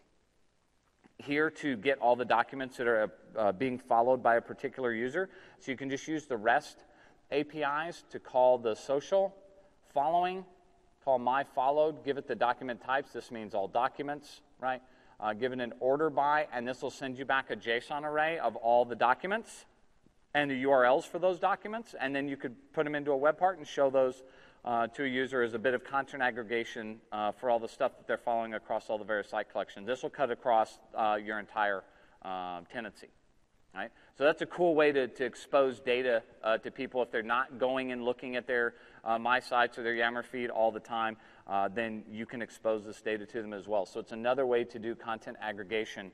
here to get all the documents that are being followed by a particular user. So you can just use the REST APIs to call the social following, call my followed, give it the document types. This means all documents, right? Give it an order by, and this will send you back a JSON array of all the documents and the URLs for those documents, and then you could put them into a web part and show those to a user as a bit of content aggregation for all the stuff that they're following across all the various site collections. This will cut across your entire tenancy. Right? So that's a cool way to expose data to people. If they're not going and looking at their My Sites or their Yammer feed all the time, then you can expose this data to them as well. So it's another way to do content aggregation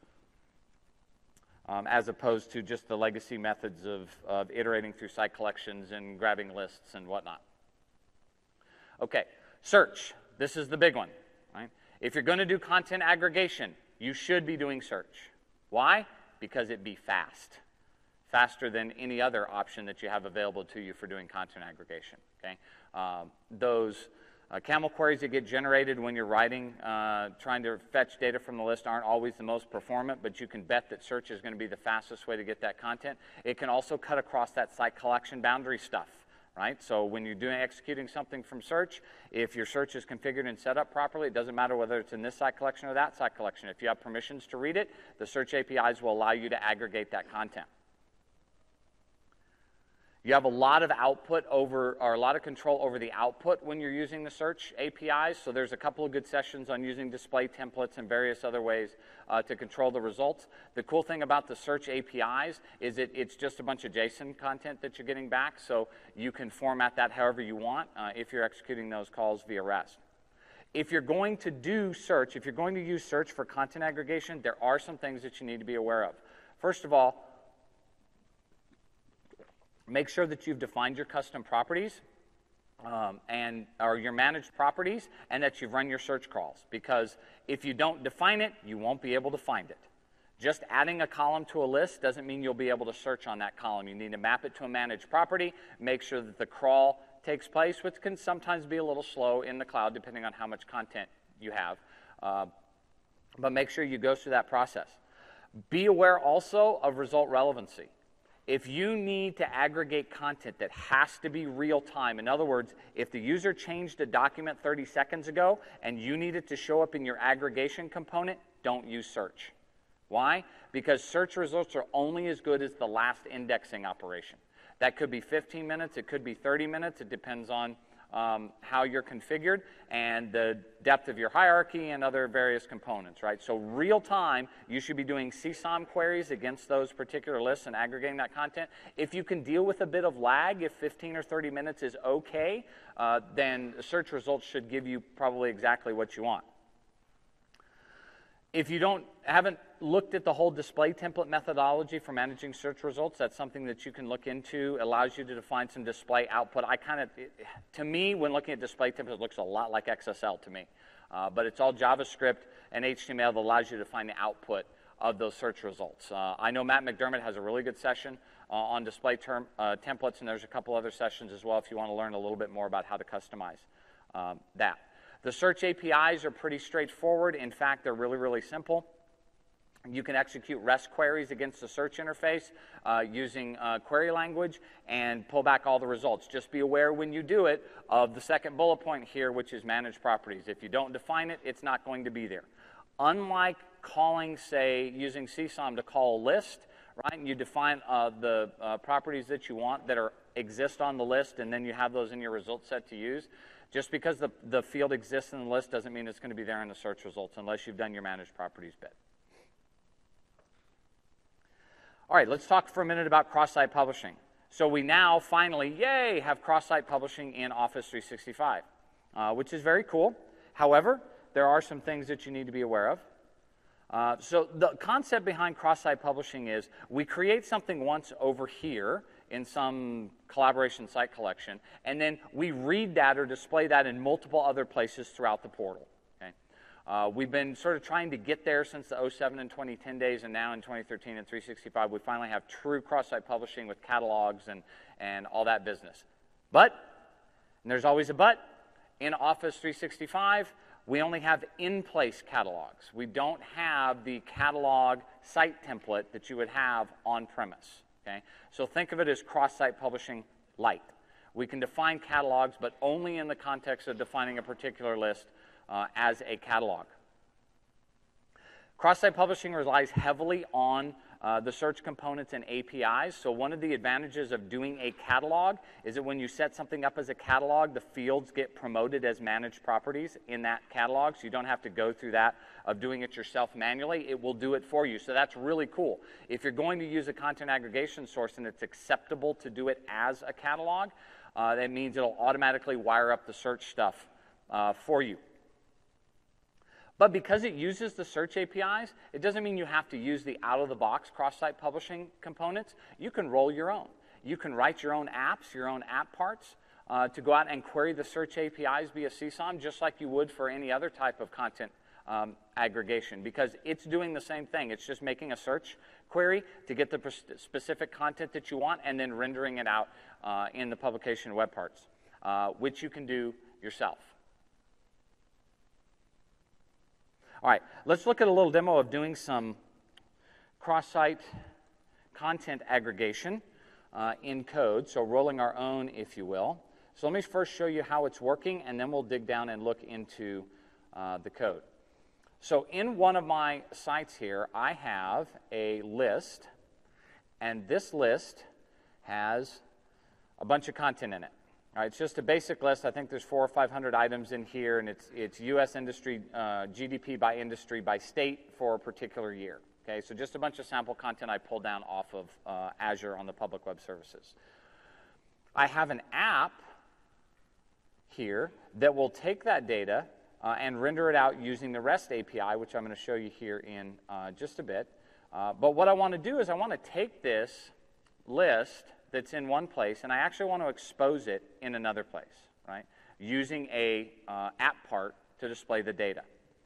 as opposed to just the legacy methods of iterating through site collections and grabbing lists and whatnot. Okay, search. This is the big one. Right? If you're going to do content aggregation, you should be doing search. Why? Because it'd be fast, faster than any other option that you have available to you for doing content aggregation. Okay, those camel queries that get generated when you're writing, trying to fetch data from the list aren't always the most performant, but you can bet that search is going to be the fastest way to get that content. It can also cut across that site collection boundary stuff. Right? So when you're executing something from search, if your search is configured and set up properly, it doesn't matter whether it's in this site collection or that site collection. If you have permissions to read it, the search APIs will allow you to aggregate that content. You have a lot of a lot of control over the output when you're using the search APIs. So there's a couple of good sessions on using display templates and various other ways to control the results. The cool thing about the search APIs is it's just a bunch of JSON content that you're getting back. So you can format that however you want if you're executing those calls via REST. If you're going to do search, if you're going to use search for content aggregation, there are some things that you need to be aware of. First of all, make sure that you've defined your custom properties or your managed properties, and that you've run your search crawls. Because if you don't define it, you won't be able to find it. Just adding a column to a list doesn't mean you'll be able to search on that column. You need to map it to a managed property, make sure that the crawl takes place, which can sometimes be a little slow in the cloud depending on how much content you have. But make sure you go through that process. Be aware also of result relevancy. If you need to aggregate content that has to be real time, in other words, if the user changed a document 30 seconds ago and you need it to show up in your aggregation component, don't use search. Why? Because search results are only as good as the last indexing operation. That could be 15 minutes, it could be 30 minutes, it depends on how you're configured and the depth of your hierarchy and other various components, right? So real time, you should be doing CSOM queries against those particular lists and aggregating that content. If you can deal with a bit of lag, if 15 or 30 minutes is okay, then search results should give you probably exactly what you want. If you haven't looked at the whole display template methodology for managing search results, that's something that you can look into. It allows you to define some display output. To me, when looking at display templates, it looks a lot like XSL to me. But it's all JavaScript and HTML that allows you to find the output of those search results. I know Matt McDermott has a really good session on display templates, and there's a couple other sessions as well if you want to learn a little bit more about how to customize that. The search APIs are pretty straightforward. In fact, they're really, really simple. You can execute REST queries against the search interface using query language and pull back all the results. Just be aware when you do it of the second bullet point here, which is manage properties. If you don't define it, it's not going to be there. Unlike calling, say, using CSOM to call a list, right? You define the properties that you want that exist on the list, and then you have those in your result set to use. Just because the field exists in the list doesn't mean it's going to be there in the search results unless you've done your manage properties bit. All right, let's talk for a minute about cross-site publishing. So we now finally, yay, have cross-site publishing in Office 365, which is very cool. However, there are some things that you need to be aware of. So the concept behind cross-site publishing is we create something once over here in some collaboration site collection, and then we read that or display that in multiple other places throughout the portal. We've been sort of trying to get there since the 07 and 2010 days, and now in 2013 and 365, we finally have true cross-site publishing with catalogs and all that business. But, and there's always a but, in Office 365, we only have in-place catalogs. We don't have the catalog site template that you would have on-premise. Okay? So think of it as cross-site publishing light. We can define catalogs, but only in the context of defining a particular list as a catalog. Cross-site publishing relies heavily on the search components and APIs. So one of the advantages of doing a catalog is that when you set something up as a catalog, the fields get promoted as managed properties in that catalog, so you don't have to go through that of doing it yourself manually. It will do it for you, so that's really cool. If you're going to use a content aggregation source and it's acceptable to do it as a catalog, that means it'll automatically wire up the search stuff for you. But because it uses the search APIs, it doesn't mean you have to use the out-of-the-box cross-site publishing components. You can roll your own. You can write your own apps, your own app parts, to go out and query the search APIs via CSOM, just like you would for any other type of content aggregation, because it's doing the same thing. It's just making a search query to get the specific content that you want and then rendering it out in the publication web parts, which you can do yourself. All right, let's look at a little demo of doing some cross-site content aggregation in code, so rolling our own, if you will. So let me first show you how it's working, and then we'll dig down and look into the code. So in one of my sites here, I have a list, and this list has a bunch of content in it. All right, it's just a basic list. I think there's 400 or 500 items in here, and it's U.S. industry, GDP by industry by state for a particular year. Okay, so just a bunch of sample content I pulled down off of Azure on the public web services. I have an app here that will take that data and render it out using the REST API, which I'm going to show you here in just a bit. But what I want to do is I want to take this list that's in one place, and I actually want to expose it in another place, right? Using a app part to display the data.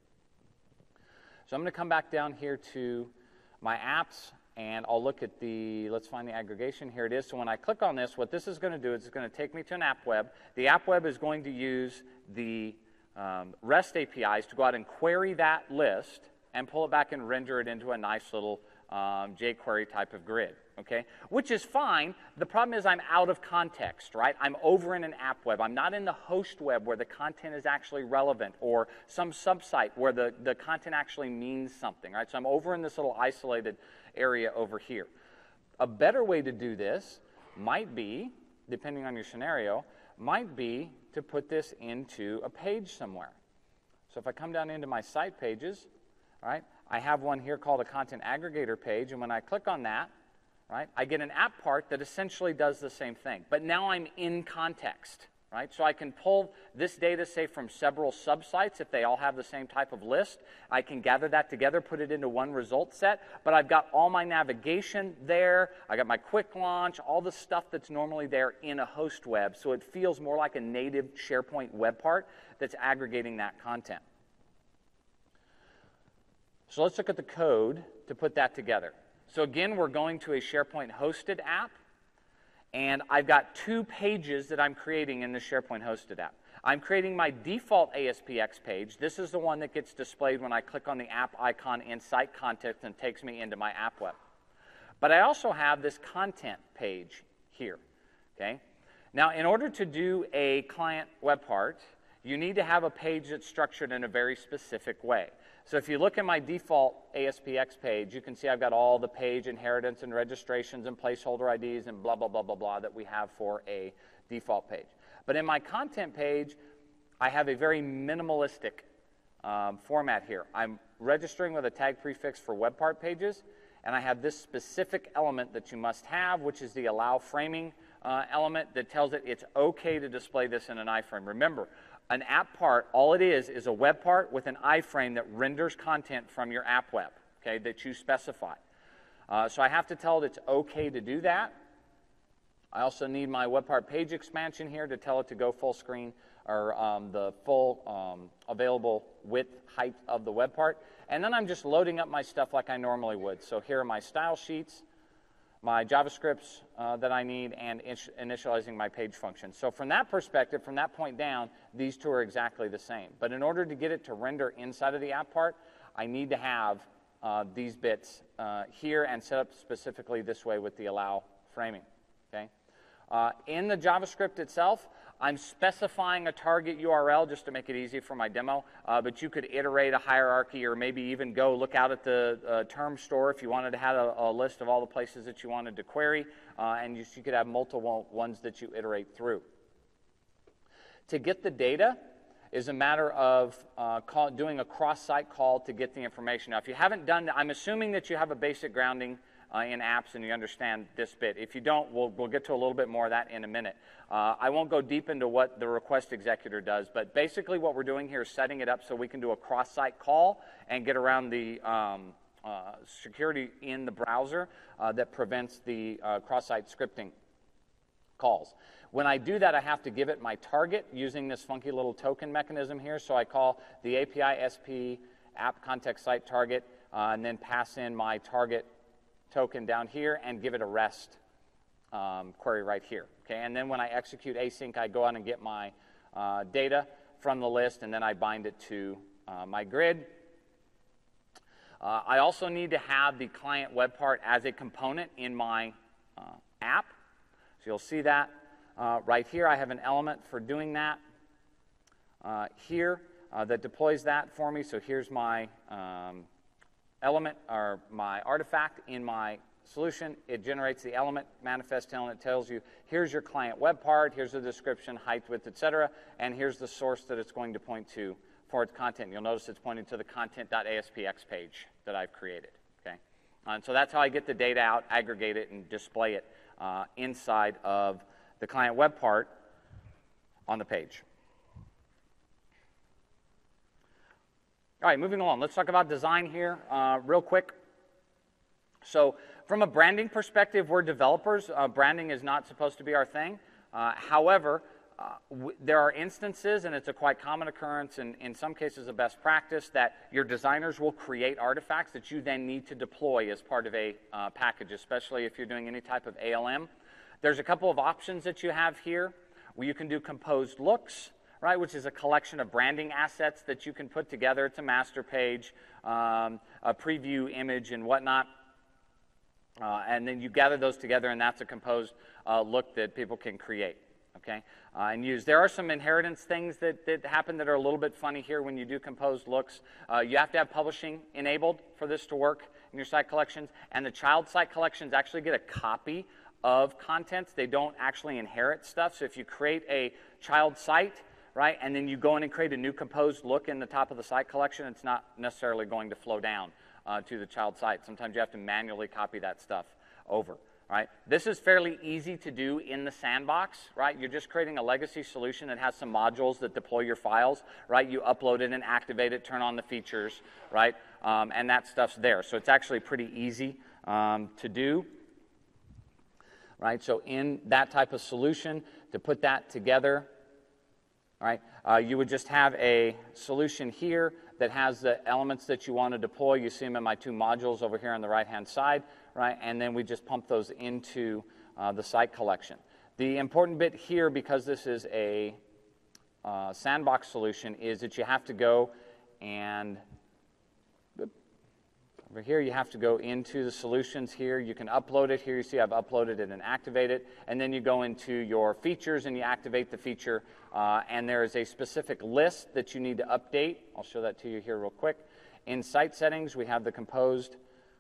So I'm going to come back down here to my apps, and I'll look at let's find the aggregation. Here it is. So when I click on this, what this is going to do is it's going to take me to an app web. The app web is going to use the REST APIs to go out and query that list and pull it back and render it into a nice little jQuery type of grid, okay? Which is fine. The problem is I'm out of context, right? I'm over in an app web. I'm not in the host web where the content is actually relevant, or some subsite where the content actually means something, right? So I'm over in this little isolated area over here. A better way to do this might be, depending on your scenario, might be to put this into a page somewhere. So if I come down into my site pages, all right, I have one here called a content aggregator page, and when I click on that, right, I get an app part that essentially does the same thing. But now I'm in context, right? So I can pull this data, say, from several subsites if they all have the same type of list. I can gather that together, put it into one result set, but I've got all my navigation there. I got my quick launch, all the stuff that's normally there in a host web, so it feels more like a native SharePoint web part that's aggregating that content. So let's look at the code to put that together. So again, we're going to a SharePoint hosted app, and I've got 2 pages that I'm creating in the SharePoint hosted app. I'm creating my default ASPX page. This is the one that gets displayed when I click on the app icon in Site Context and takes me into my app web. But I also have this content page here, okay? Now, in order to do a client web part, you need to have a page that's structured in a very specific way. So if you look at my default ASPX page, you can see I've got all the page inheritance and registrations and placeholder IDs and blah, blah, blah, blah, blah that we have for a default page. But in my content page, I have a very minimalistic format here. I'm registering with a tag prefix for web part pages, and I have this specific element that you must have, which is the allow framing element that tells it it's okay to display this in an iframe. Remember, an app part, all it is a web part with an iframe that renders content from your app web, okay, that you specify. So I have to tell it it's okay to do that. I also need my web part page expansion here to tell it to go full screen, or the full available width, height of the web part. And then I'm just loading up my stuff like I normally would. So here are my style sheets, my JavaScripts that I need, and initializing my page function. So from that perspective, from that point down, these 2 are exactly the same. But in order to get it to render inside of the app part, I need to have these bits here and set up specifically this way with the allow framing, okay? In the JavaScript itself, I'm specifying a target URL just to make it easy for my demo, but you could iterate a hierarchy or maybe even go look out at the term store if you wanted to have a list of all the places that you wanted to query, and you could have multiple ones that you iterate through. To get the data is a matter of doing a cross-site call to get the information. Now, if you haven't done that, I'm assuming that you have a basic grounding in apps and you understand this bit. If you don't, we'll get to a little bit more of that in a minute. I won't go deep into what the request executor does, but basically what we're doing here is setting it up so we can do a cross-site call and get around the security in the browser that prevents the cross-site scripting calls. When I do that, I have to give it my target using this funky little token mechanism here. So I call the API SP app context site target and then pass in my target token down here and give it a REST query right here. Okay, and then when I execute async, I go out and get my data from the list, and then I bind it to my grid. I also need to have the client web part as a component in my app. So you'll see that right here. I have an element for doing that here that deploys that for me. So here's my element or my artifact in my solution. It generates the element manifest element. It tells you here's your client web part, here's the description, height, width, etc., and here's the source that it's going to point to for its content. You'll notice it's pointing to the content.aspx page that I've created. Okay, and so that's how I get the data out, aggregate it, and display it inside of the client web part on the page. All right, moving along. Let's talk about design here real quick. So from a branding perspective, we're developers. Branding is not supposed to be our thing. However, there are instances, and it's a quite common occurrence, and in some cases a best practice, that your designers will create artifacts that you then need to deploy as part of a package, especially if you're doing any type of ALM. There's a couple of options that you have here where you can do composed looks, right, which is a collection of branding assets that you can put together. It's a master page, a preview image, and whatnot. And then you gather those together, and that's a composed look that people can create, okay, and use. There are some inheritance things that happen that are a little bit funny here when you do composed looks. You have to have publishing enabled for this to work in your site collections, and the child site collections actually get a copy of contents. They don't actually inherit stuff. So if you create a child site, right, and then you go in and create a new composed look in the top of the site collection, it's not necessarily going to flow down to the child site. Sometimes you have to manually copy that stuff over, right? This is fairly easy to do in the sandbox, right? You're just creating a legacy solution that has some modules that deploy your files, right? You upload it and activate it, turn on the features, right? And that stuff's there. So it's actually pretty easy to do, right? So in that type of solution, to put that together, all right, you would just have a solution here that has the elements that you want to deploy. You see them in my two modules over here on the right-hand side, right? And then we just pump those into the site collection. The important bit here, because this is a sandbox solution, is that you have to go and over here you have to go into the solutions here. You can upload it here. You see I've uploaded it and activate it. And then you go into your features and you activate the feature. And there is a specific list that you need to update. I'll show that to you here real quick. In site settings, we have the composed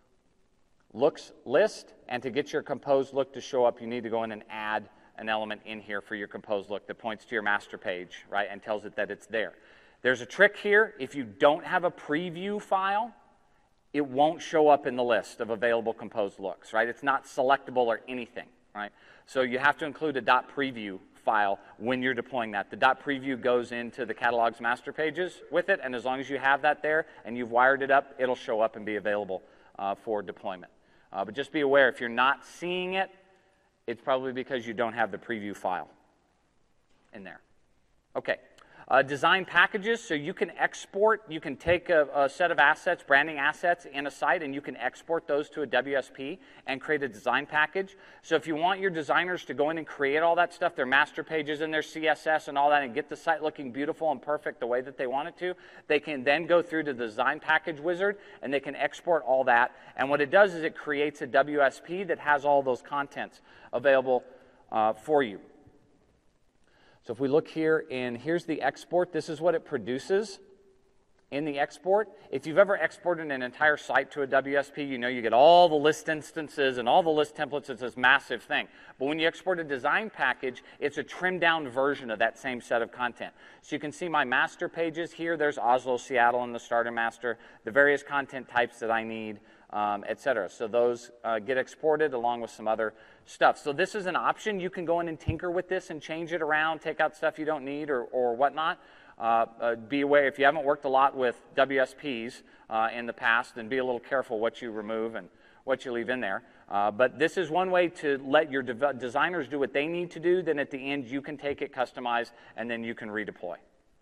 looks list. And to get your composed look to show up, you need to go in and add an element in here for your composed look that points to your master page, right, and tells it that it's there. There's a trick here. If you don't have a preview file, it won't show up in the list of available composed looks, right? It's not selectable or anything, right? So you have to include a .preview file when you're deploying that. The .preview goes into the catalog's master pages with it, and as long as you have that there and you've wired it up, it'll show up and be available for deployment. But just be aware, if you're not seeing it, it's probably because you don't have the preview file in there. Okay. Design packages, so you can export, you can take a set of assets, branding assets in a site, and you can export those to a WSP and create a design package. So if you want your designers to go in and create all that stuff, their master pages and their CSS and all that, and get the site looking beautiful and perfect the way that they want it to, they can then go through to the design package wizard, and they can export all that. And what it does is it creates a WSP that has all those contents available for you. So if we look here, and here's the export, this is what it produces in the export. If you've ever exported an entire site to a WSP, you know you get all the list instances and all the list templates. It's this massive thing. But when you export a design package, it's a trimmed down version of that same set of content. So you can see my master pages here. There's Oslo, Seattle, and the starter master, the various content types that I need, etc. So those get exported along with some other stuff. So this is an option. You can go in and tinker with this and change it around, take out stuff you don't need or whatnot. Be aware, if you haven't worked a lot with WSPs in the past, then be a little careful what you remove and what you leave in there. But this is one way to let your designers do what they need to do. Then at the end, you can take it, customize, and then you can redeploy.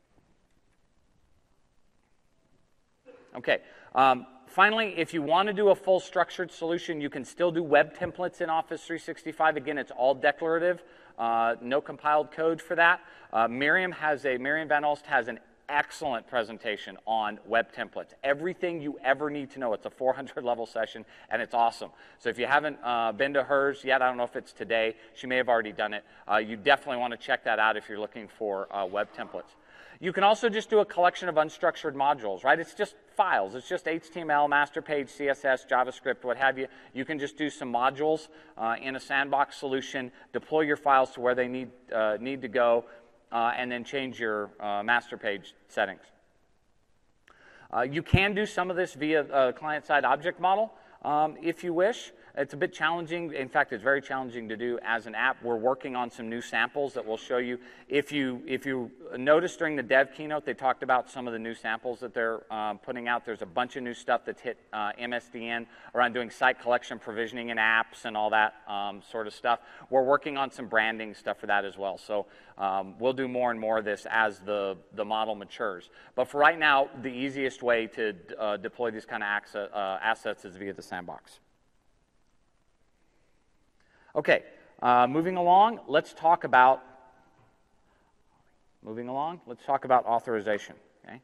Okay. Finally, if you want to do a full structured solution, you can still do web templates in Office 365. Again, it's all declarative, no compiled code for that. Miriam Van Alst has an excellent presentation on web templates. Everything you ever need to know. It's a 400-level session, and it's awesome. So if you haven't been to hers yet, I don't know if it's today. She may have already done it. You definitely want to check that out if you're looking for web templates. You can also just do a collection of unstructured modules, right? It's just files. It's just HTML, master page, CSS, JavaScript, what have you. You can just do some modules in a sandbox solution, deploy your files to where they need to go, and then change your master page settings. You can do some of this via client-side object model if you wish. It's a bit challenging. In fact, it's very challenging to do as an app. We're working on some new samples that we'll show you. If you notice during the dev keynote, they talked about some of the new samples that they're putting out. There's a bunch of new stuff that's hit MSDN around doing site collection, provisioning in apps, and all that sort of stuff. We're working on some branding stuff for that as well. So we'll do more and more of this as the model matures. But for right now, the easiest way to deploy these kind of assets is via the sandbox. Okay, moving along, let's talk about authorization. Okay?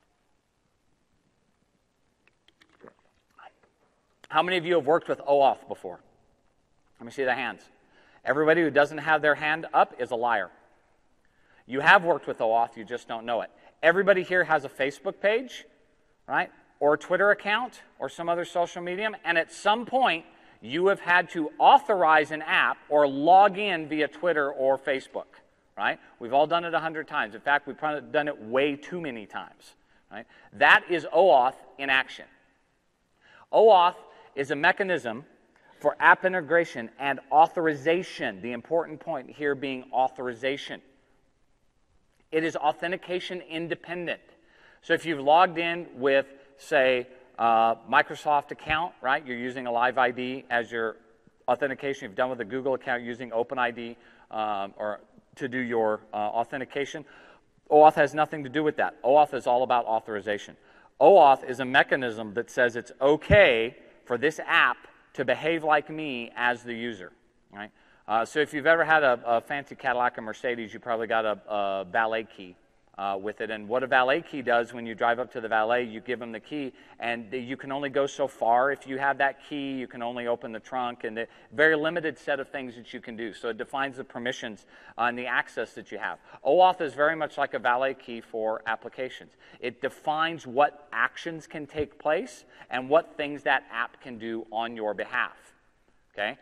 How many of you have worked with OAuth before? Let me see the hands. Everybody who doesn't have their hand up is a liar. You have worked with OAuth, you just don't know it. Everybody here has a Facebook page, right? Or a Twitter account, or some other social medium, and at some point, you have had to authorize an app or log in via Twitter or Facebook, right? We've all done it 100 times. In fact, we've probably done it way too many times, right? That is OAuth in action. OAuth is a mechanism for app integration and authorization, the important point here being authorization. It is authentication independent. So if you've logged in with, say, Microsoft account, right? You're using a Live ID as your authentication. You've done with a Google account using OpenID or to do your authentication. OAuth has nothing to do with that. OAuth is all about authorization. OAuth is a mechanism that says it's okay for this app to behave like me as the user, right? So if you've ever had a fancy Cadillac or Mercedes, you probably got a valet key with it. And what a valet key does, when you drive up to the valet, you give them the key, and you can only go so far. If you have that key, you can only open the trunk, and a very limited set of things that you can do. So it defines the permissions and the access that you have. OAuth is very much like a valet key for applications. It defines what actions can take place and what things that app can do on your behalf. Okay?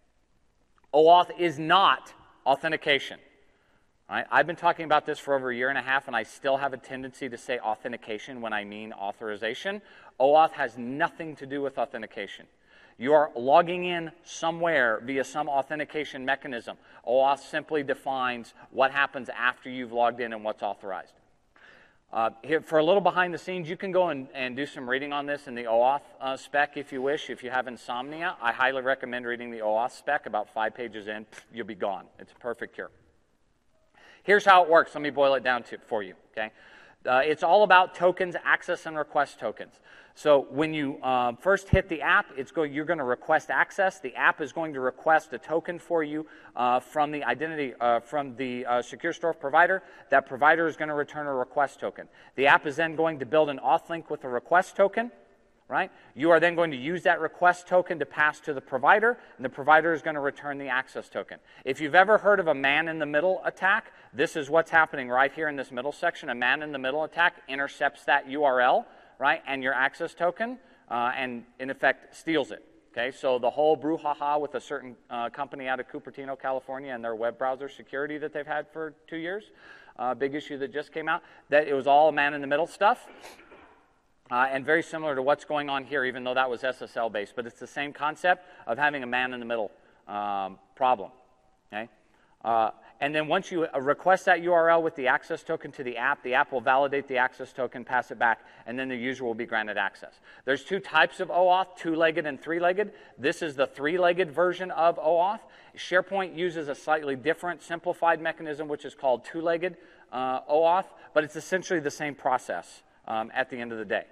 OAuth is not authentication. Right? I've been talking about this for over a year and a half, and I still have a tendency to say authentication when I mean authorization. OAuth has nothing to do with authentication. You are logging in somewhere via some authentication mechanism. OAuth simply defines what happens after you've logged in and what's authorized. Here, for a little behind the scenes, you can go and do some reading on this in the OAuth spec if you wish. If you have insomnia, I highly recommend reading the OAuth spec. About 5 pages in, you'll be gone. It's a perfect cure. Here's how it works. Let me boil it down for you. Okay, it's all about tokens, access, and request tokens. So when you first hit the app, you're going to request access. The app is going to request a token for you from the secure store provider. That provider is going to return a request token. The app is then going to build an auth link with a request token. Right? You are then going to use that request token to pass to the provider, and the provider is going to return the access token. If you've ever heard of a man-in-the-middle attack, this is what's happening right here in this middle section. A man-in-the-middle attack intercepts that URL, right, and your access token, and in effect steals it. Okay, so the whole brouhaha with a certain company out of Cupertino, California, and their web browser security that they've had for 2 years, big issue that just came out, that it was all man-in-the-middle stuff. And very similar to what's going on here, even though that was SSL-based. But it's the same concept of having a man-in-the-middle problem. Okay? And then once you request that URL with the access token to the app will validate the access token, pass it back, and then the user will be granted access. There's 2 types of OAuth, 2-legged and 3-legged. This is the 3-legged version of OAuth. SharePoint uses a slightly different, simplified mechanism, which is called 2-legged OAuth, but it's essentially the same process at the end of the day.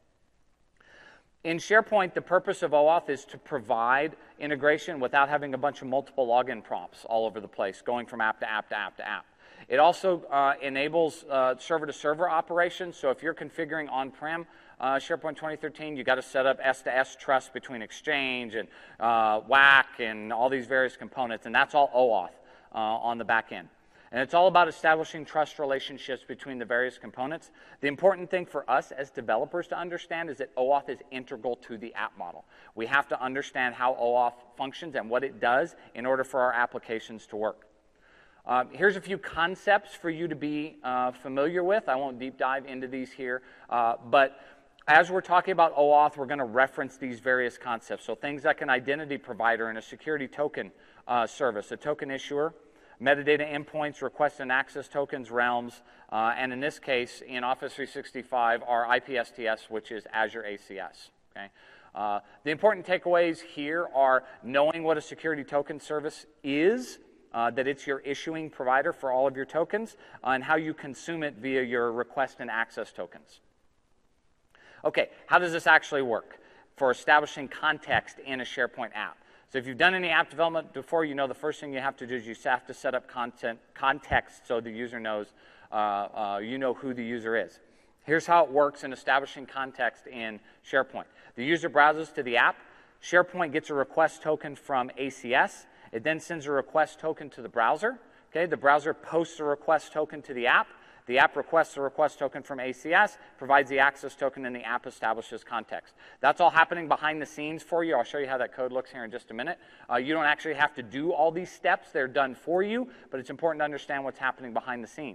In SharePoint, the purpose of OAuth is to provide integration without having a bunch of multiple login prompts all over the place, going from app to app to app to app. It also enables server-to-server operations. So if you're configuring on-prem SharePoint 2013, you've got to set up S-to-S trust between Exchange and WAC and all these various components, and that's all OAuth on the back end. And it's all about establishing trust relationships between the various components. The important thing for us as developers to understand is that OAuth is integral to the app model. We have to understand how OAuth functions and what it does in order for our applications to work. Here's a few concepts for you to be familiar with. I won't deep dive into these here, but as we're talking about OAuth, we're going to reference these various concepts. So things like an identity provider and a security token service, a token issuer, metadata endpoints, request and access tokens, realms, and in this case, in Office 365, our IPSTS, which is Azure ACS. Okay? The important takeaways here are knowing what a security token service is, that it's your issuing provider for all of your tokens, and how you consume it via your request and access tokens. Okay, how does this actually work for establishing context in a SharePoint app? So if you've done any app development before, you know the first thing you have to do is you have to set up context so the user knows, you know who the user is. Here's how it works in establishing context in SharePoint. The user browses to the app. SharePoint gets a request token from ACS. It then sends a request token to the browser. Okay, the browser posts a request token to the app. The app requests a request token from ACS, provides the access token, and the app establishes context. That's all happening behind the scenes for you. I'll show you how that code looks here in just a minute. You don't actually have to do all these steps. They're done for you, but it's important to understand what's happening behind the scenes.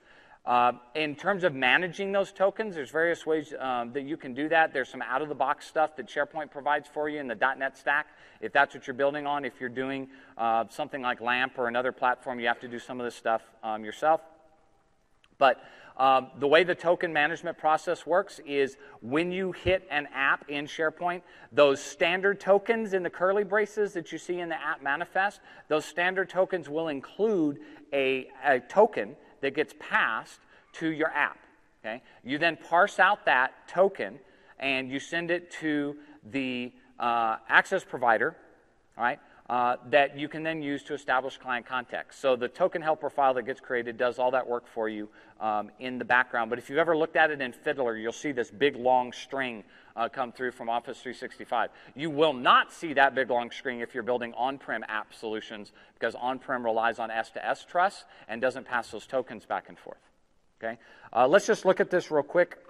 In terms of managing those tokens, there's various ways that you can do that. There's some out-of-the-box stuff that SharePoint provides for you in the .NET stack. If that's what you're building on, if you're doing something like LAMP or another platform, you have to do some of this stuff yourself. But the way the token management process works is when you hit an app in SharePoint, those standard tokens in the curly braces that you see in the app manifest, those standard tokens will include a token that gets passed to your app. Okay? You then parse out that token and you send it to the access provider, all right, that you can then use to establish client context. So the token helper file that gets created does all that work for you in the background. But if you've ever looked at it in Fiddler, you'll see this big long string come through from Office 365. You will not see that big long string if you're building on-prem app solutions, because on-prem relies on S-to-S trust and doesn't pass those tokens back and forth. Okay? Let's just look at this real quick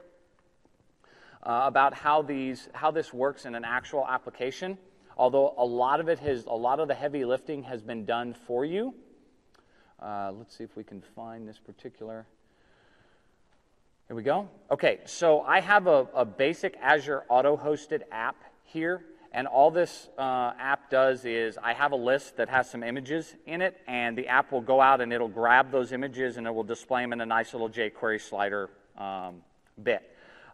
about how this works in an actual application. Although a lot of the heavy lifting has been done for you. Let's see if we can find this particular. Here we go. Okay, so I have a basic Azure auto-hosted app here, and all this app does is I have a list that has some images in it, and the app will go out and it'll grab those images and it will display them in a nice little jQuery slider bit.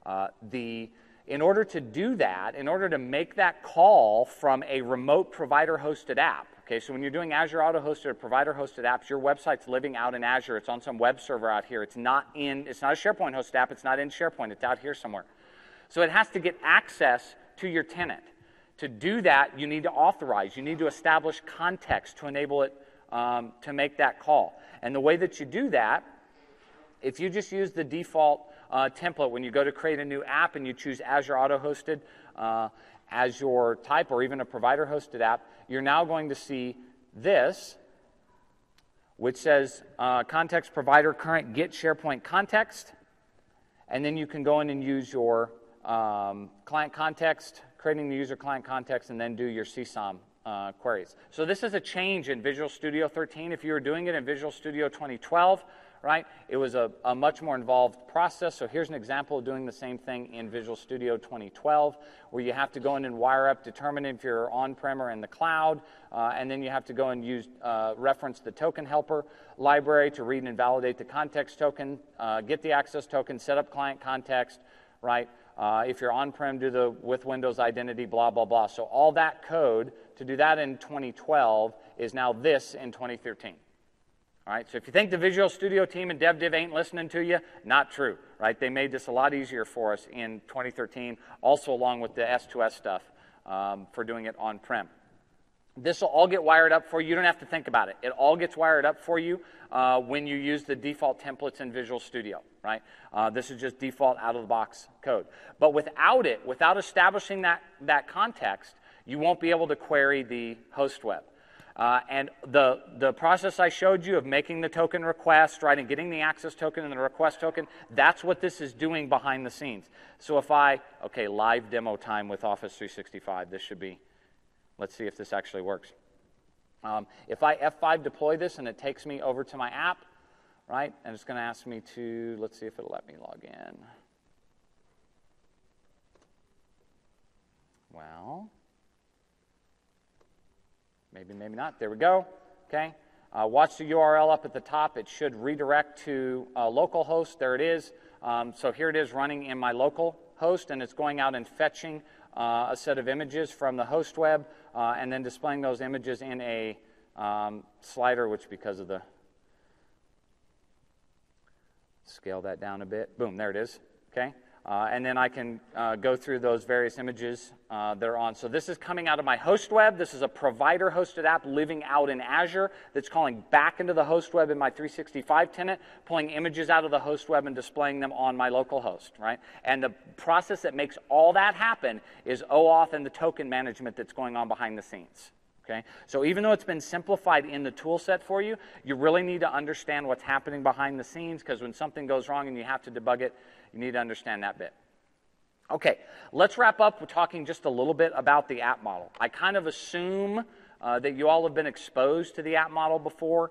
In order to do that, in order to make that call from a remote provider-hosted app, okay, so when you're doing Azure auto-hosted or provider-hosted apps, your website's living out in Azure. It's on some web server out here. It's not a SharePoint-hosted app. It's not in SharePoint. It's out here somewhere. So it has to get access to your tenant. To do that, you need to authorize. You need to establish context to enable it to make that call. And the way that you do that, if you just use the default template when you go to create a new app and you choose Azure auto-hosted as your type, or even a provider-hosted app, you're now going to see this, which says context provider current get SharePoint context, and then you can go in and use your client context, creating the user client context, and then do your CSOM queries. So this is a change in Visual Studio 13. If you were doing it in Visual Studio 2012, right, it was a much more involved process. So here's an example of doing the same thing in Visual Studio 2012, where you have to go in and wire up, determine if you're on-prem or in the cloud, and then you have to go and use reference the token helper library to read and validate the context token, get the access token, set up client context, right? If you're on-prem, do the with Windows identity, blah, blah, blah. So all that code, to do that in 2012, is now this in 2013. All right, so if you think the Visual Studio team and DevDiv ain't listening to you, not true, right? They made this a lot easier for us in 2013, also along with the S2S stuff for doing it on-prem. This will all get wired up for you. You don't have to think about it. It all gets wired up for you when you use the default templates in Visual Studio, right? This is just default out-of-the-box code. But without it, without establishing that context, you won't be able to query the host web. And the process I showed you of making the token request, right, and getting the access token and the request token, that's what this is doing behind the scenes. So if live demo time with Office 365, this should be, let's see if this actually works. If I F5 deploy this and it takes me over to my app, right, and it's going to ask me to, let's see if it'll let me log in. Well, maybe, maybe not. There we go. Okay. Watch the URL up at the top. It should redirect to localhost. There it is. So here it is running in my local host, and it's going out and fetching a set of images from the host web, and then displaying those images in a slider, which because of the, scale that down a bit. Boom, there it is. Okay. And then I can go through those various images they're on. So this is coming out of my host web. This is a provider-hosted app living out in Azure that's calling back into the host web in my 365 tenant, pulling images out of the host web and displaying them on my local host, right? And the process that makes all that happen is OAuth and the token management that's going on behind the scenes. Okay? So even though it's been simplified in the tool set for you, you really need to understand what's happening behind the scenes, because when something goes wrong and you have to debug it, you need to understand that bit. Okay, let's wrap up with talking just a little bit about the app model. I kind of assume that you all have been exposed to the app model before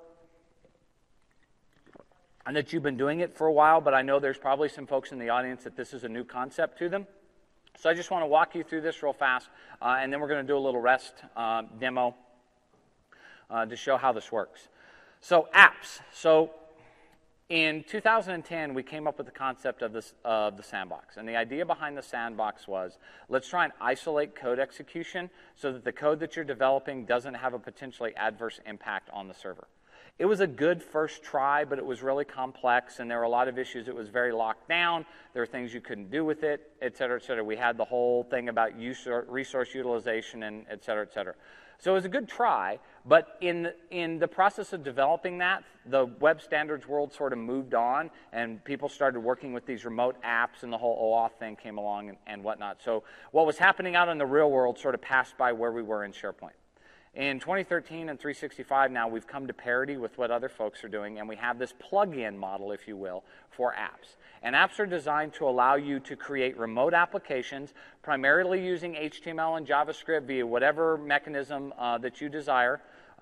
and that you've been doing it for a while, but I know there's probably some folks in the audience that this is a new concept to them. So I just want to walk you through this real fast, and then we're going to do a little REST demo to show how this works. So apps. So in 2010, we came up with the concept of the sandbox. And the idea behind the sandbox was, let's try and isolate code execution so that the code that you're developing doesn't have a potentially adverse impact on the server. It was a good first try, but it was really complex, and there were a lot of issues. It was very locked down. There were things you couldn't do with it, et cetera, et cetera. We had the whole thing about resource utilization, and et cetera, et cetera. So it was a good try, but in the process of developing that, the web standards world sort of moved on, and people started working with these remote apps, and the whole OAuth thing came along and whatnot. So what was happening out in the real world sort of passed by where we were in SharePoint. In 2013 and 365 now, we've come to parity with what other folks are doing, and we have this plug-in model, if you will, for apps. And apps are designed to allow you to create remote applications, primarily using HTML and JavaScript via whatever mechanism that you desire.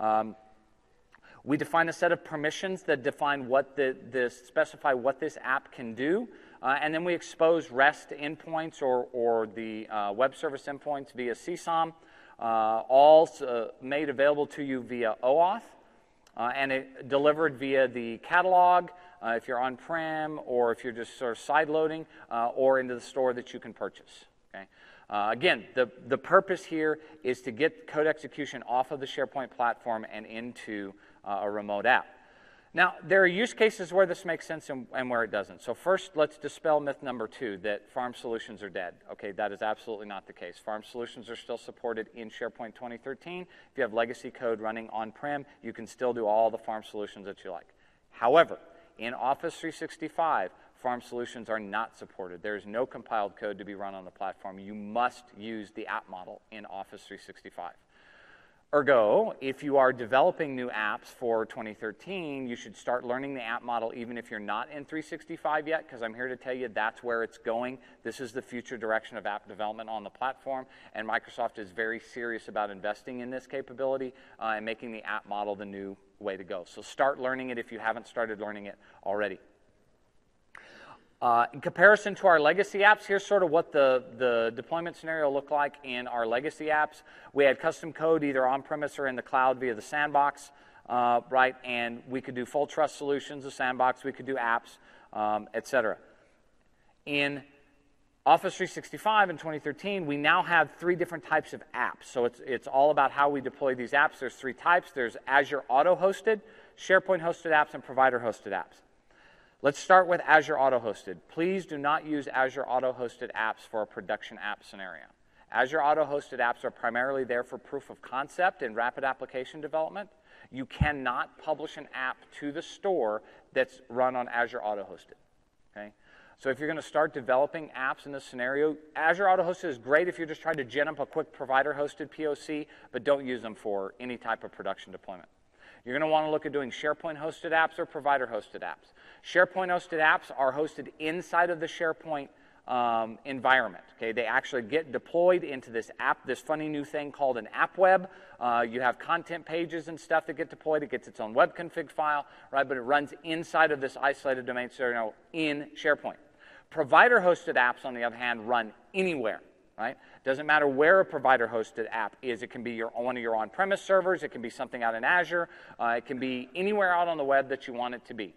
We define a set of permissions that define what specify what this app can do, and then we expose REST endpoints or the web service endpoints via CSOM. All made available to you via OAuth, and it delivered via the catalog if you're on-prem, or if you're just sort of side-loading, or into the store that you can purchase. Okay? Again, the purpose here is to get code execution off of the SharePoint platform and into a remote app. Now, there are use cases where this makes sense and where it doesn't. So first, let's dispel myth number 2, that farm solutions are dead. Okay, that is absolutely not the case. Farm solutions are still supported in SharePoint 2013. If you have legacy code running on-prem, you can still do all the farm solutions that you like. However, in Office 365, farm solutions are not supported. There is no compiled code to be run on the platform. You must use the app model in Office 365. Ergo, if you are developing new apps for 2013, you should start learning the app model even if you're not in 365 yet, because I'm here to tell you that's where it's going. This is the future direction of app development on the platform, and Microsoft is very serious about investing in this capability and making the app model the new way to go. So start learning it if you haven't started learning it already. In comparison to our legacy apps, here's sort of what the deployment scenario looked like in our legacy apps. We had custom code either on-premise or in the cloud via the sandbox, right? And we could do full trust solutions, the sandbox. We could do apps, et cetera. In Office 365 in 2013, we now have 3 different types of apps. So it's all about how we deploy these apps. There's 3 types. There's Azure auto-hosted, SharePoint-hosted apps, and provider-hosted apps. Let's start with Azure auto-hosted. Please do not use Azure auto-hosted apps for a production app scenario. Azure auto-hosted apps are primarily there for proof of concept and rapid application development. You cannot publish an app to the store that's run on Azure auto-hosted. Okay? So if you're going to start developing apps in this scenario, Azure auto-hosted is great if you're just trying to gen up a quick provider-hosted POC, but don't use them for any type of production deployment. You're going to want to look at doing SharePoint-hosted apps or provider-hosted apps. SharePoint-hosted apps are hosted inside of the SharePoint environment. Okay, they actually get deployed into this app, this funny new thing called an app web. You have content pages and stuff that get deployed. It gets its own web config file, right? But it runs inside of this isolated domain scenario in SharePoint. Provider-hosted apps, on the other hand, run anywhere. Right? Doesn't matter where a provider-hosted app is. It can be one of your on-premise servers. It can be something out in Azure. It can be anywhere out on the web that you want it to be.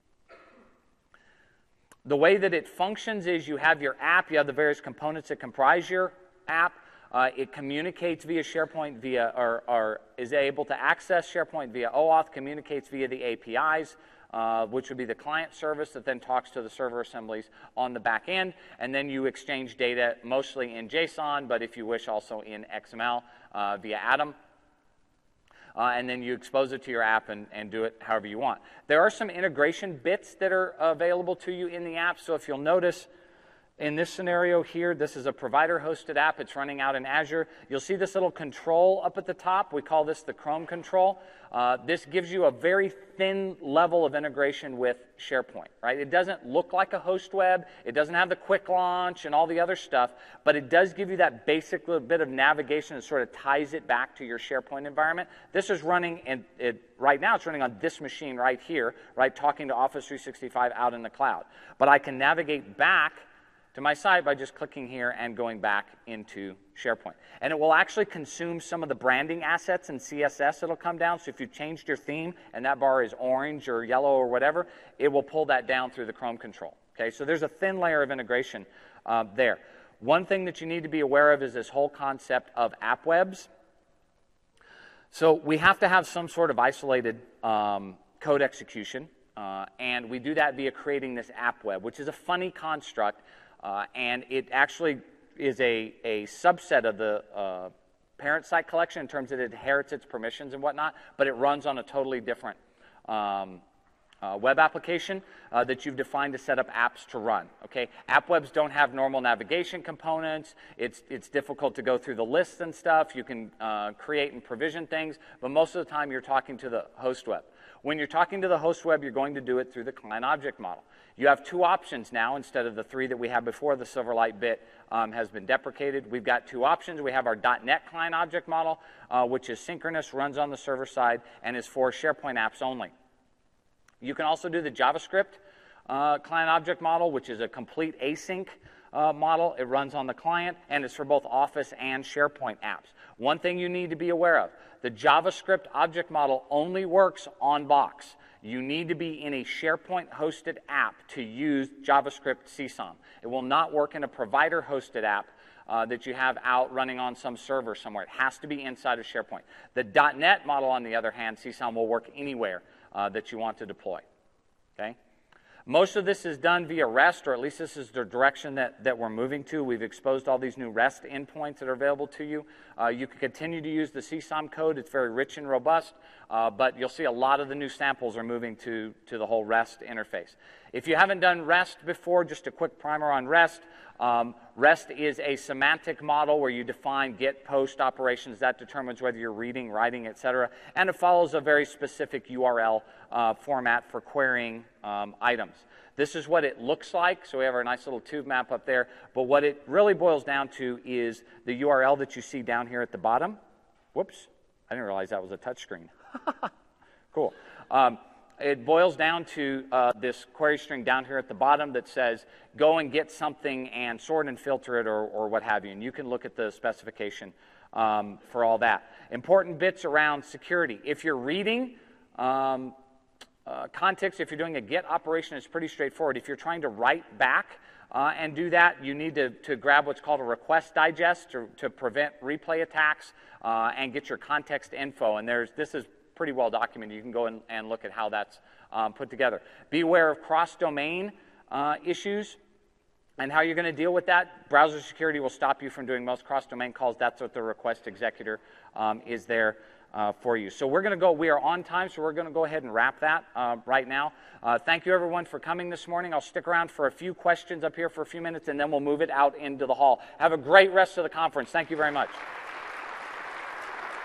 The way that it functions is you have your app. You have the various components that comprise your app. It communicates via SharePoint or is able to access SharePoint via OAuth, communicates via the APIs, which would be the client service that then talks to the server assemblies on the back end. And then you exchange data mostly in JSON, but if you wish also in XML via Atom. And then you expose it to your app and do it however you want. There are some integration bits that are available to you in the app. So if you'll notice, in this scenario here, this is a provider-hosted app. It's running out in Azure. You'll see this little control up at the top. We call this the Chrome control. This gives you a very thin level of integration with SharePoint, right? It doesn't look like a host web. It doesn't have the quick launch and all the other stuff, but it does give you that basic little bit of navigation that sort of ties it back to your SharePoint environment. This is running, right now it's running on this machine right here, right, talking to Office 365 out in the cloud. But I can navigate back to my site by just clicking here and going back into SharePoint. And it will actually consume some of the branding assets and CSS that'll come down. So if you've changed your theme and that bar is orange or yellow or whatever, it will pull that down through the Chrome control. Okay, so there's a thin layer of integration there. One thing that you need to be aware of is this whole concept of app webs. So we have to have some sort of isolated code execution, and we do that via creating this app web, which is a funny construct, and it actually is a subset of the parent site collection in terms that it inherits its permissions and whatnot, but it runs on a totally different web application that you've defined to set up apps to run. Okay, app webs don't have normal navigation components. It's difficult to go through the lists and stuff. You can create and provision things, but most of the time you're talking to the host web. When you're talking to the host web, you're going to do it through the client object model. You have two options now instead of the three that we had before. The Silverlight bit has been deprecated. We've got two options. We have our .NET client object model, which is synchronous, runs on the server side, and is for SharePoint apps only. You can also do the JavaScript client object model, which is a complete async model. It runs on the client, and it's for both Office and SharePoint apps. One thing you need to be aware of, the JavaScript object model only works on Box. You need to be in a SharePoint-hosted app to use JavaScript CSOM. It will not work in a provider-hosted app that you have out running on some server somewhere. It has to be inside of SharePoint. The .NET model, on the other hand, CSOM will work anywhere that you want to deploy. Okay? Most of this is done via REST, or at least this is the direction that we're moving to. We've exposed all these new REST endpoints that are available to you. You can continue to use the CSOM code. It's very rich and robust, but you'll see a lot of the new samples are moving to the whole REST interface. If you haven't done REST before, just a quick primer on REST. REST is a semantic model where you define get, post operations. That determines whether you're reading, writing, etc. And it follows a very specific URL format for querying items. This is what it looks like. So we have our nice little tube map up there. But what it really boils down to is the URL that you see down here at the bottom. Whoops. I didn't realize that was a touch screen. Cool. It boils down to this query string down here at the bottom that says, go and get something and sort and filter it or what have you. And you can look at the specification for all that. Important bits around security. If you're reading context, if you're doing a get operation, it's pretty straightforward. If you're trying to write back and do that, you need to grab what's called a request digest to prevent replay attacks and get your context info. And this is pretty well documented. You can go and look at how that's put together. Be aware of cross-domain issues and how you're going to deal with that. Browser security will stop you from doing most cross-domain calls. That's what the request executor is there for you. So we are on time, so we're going to go ahead and wrap that right now. Thank you, everyone, for coming this morning. I'll stick around for a few questions up here for a few minutes, and then we'll move it out into the hall. Have a great rest of the conference. Thank you very much.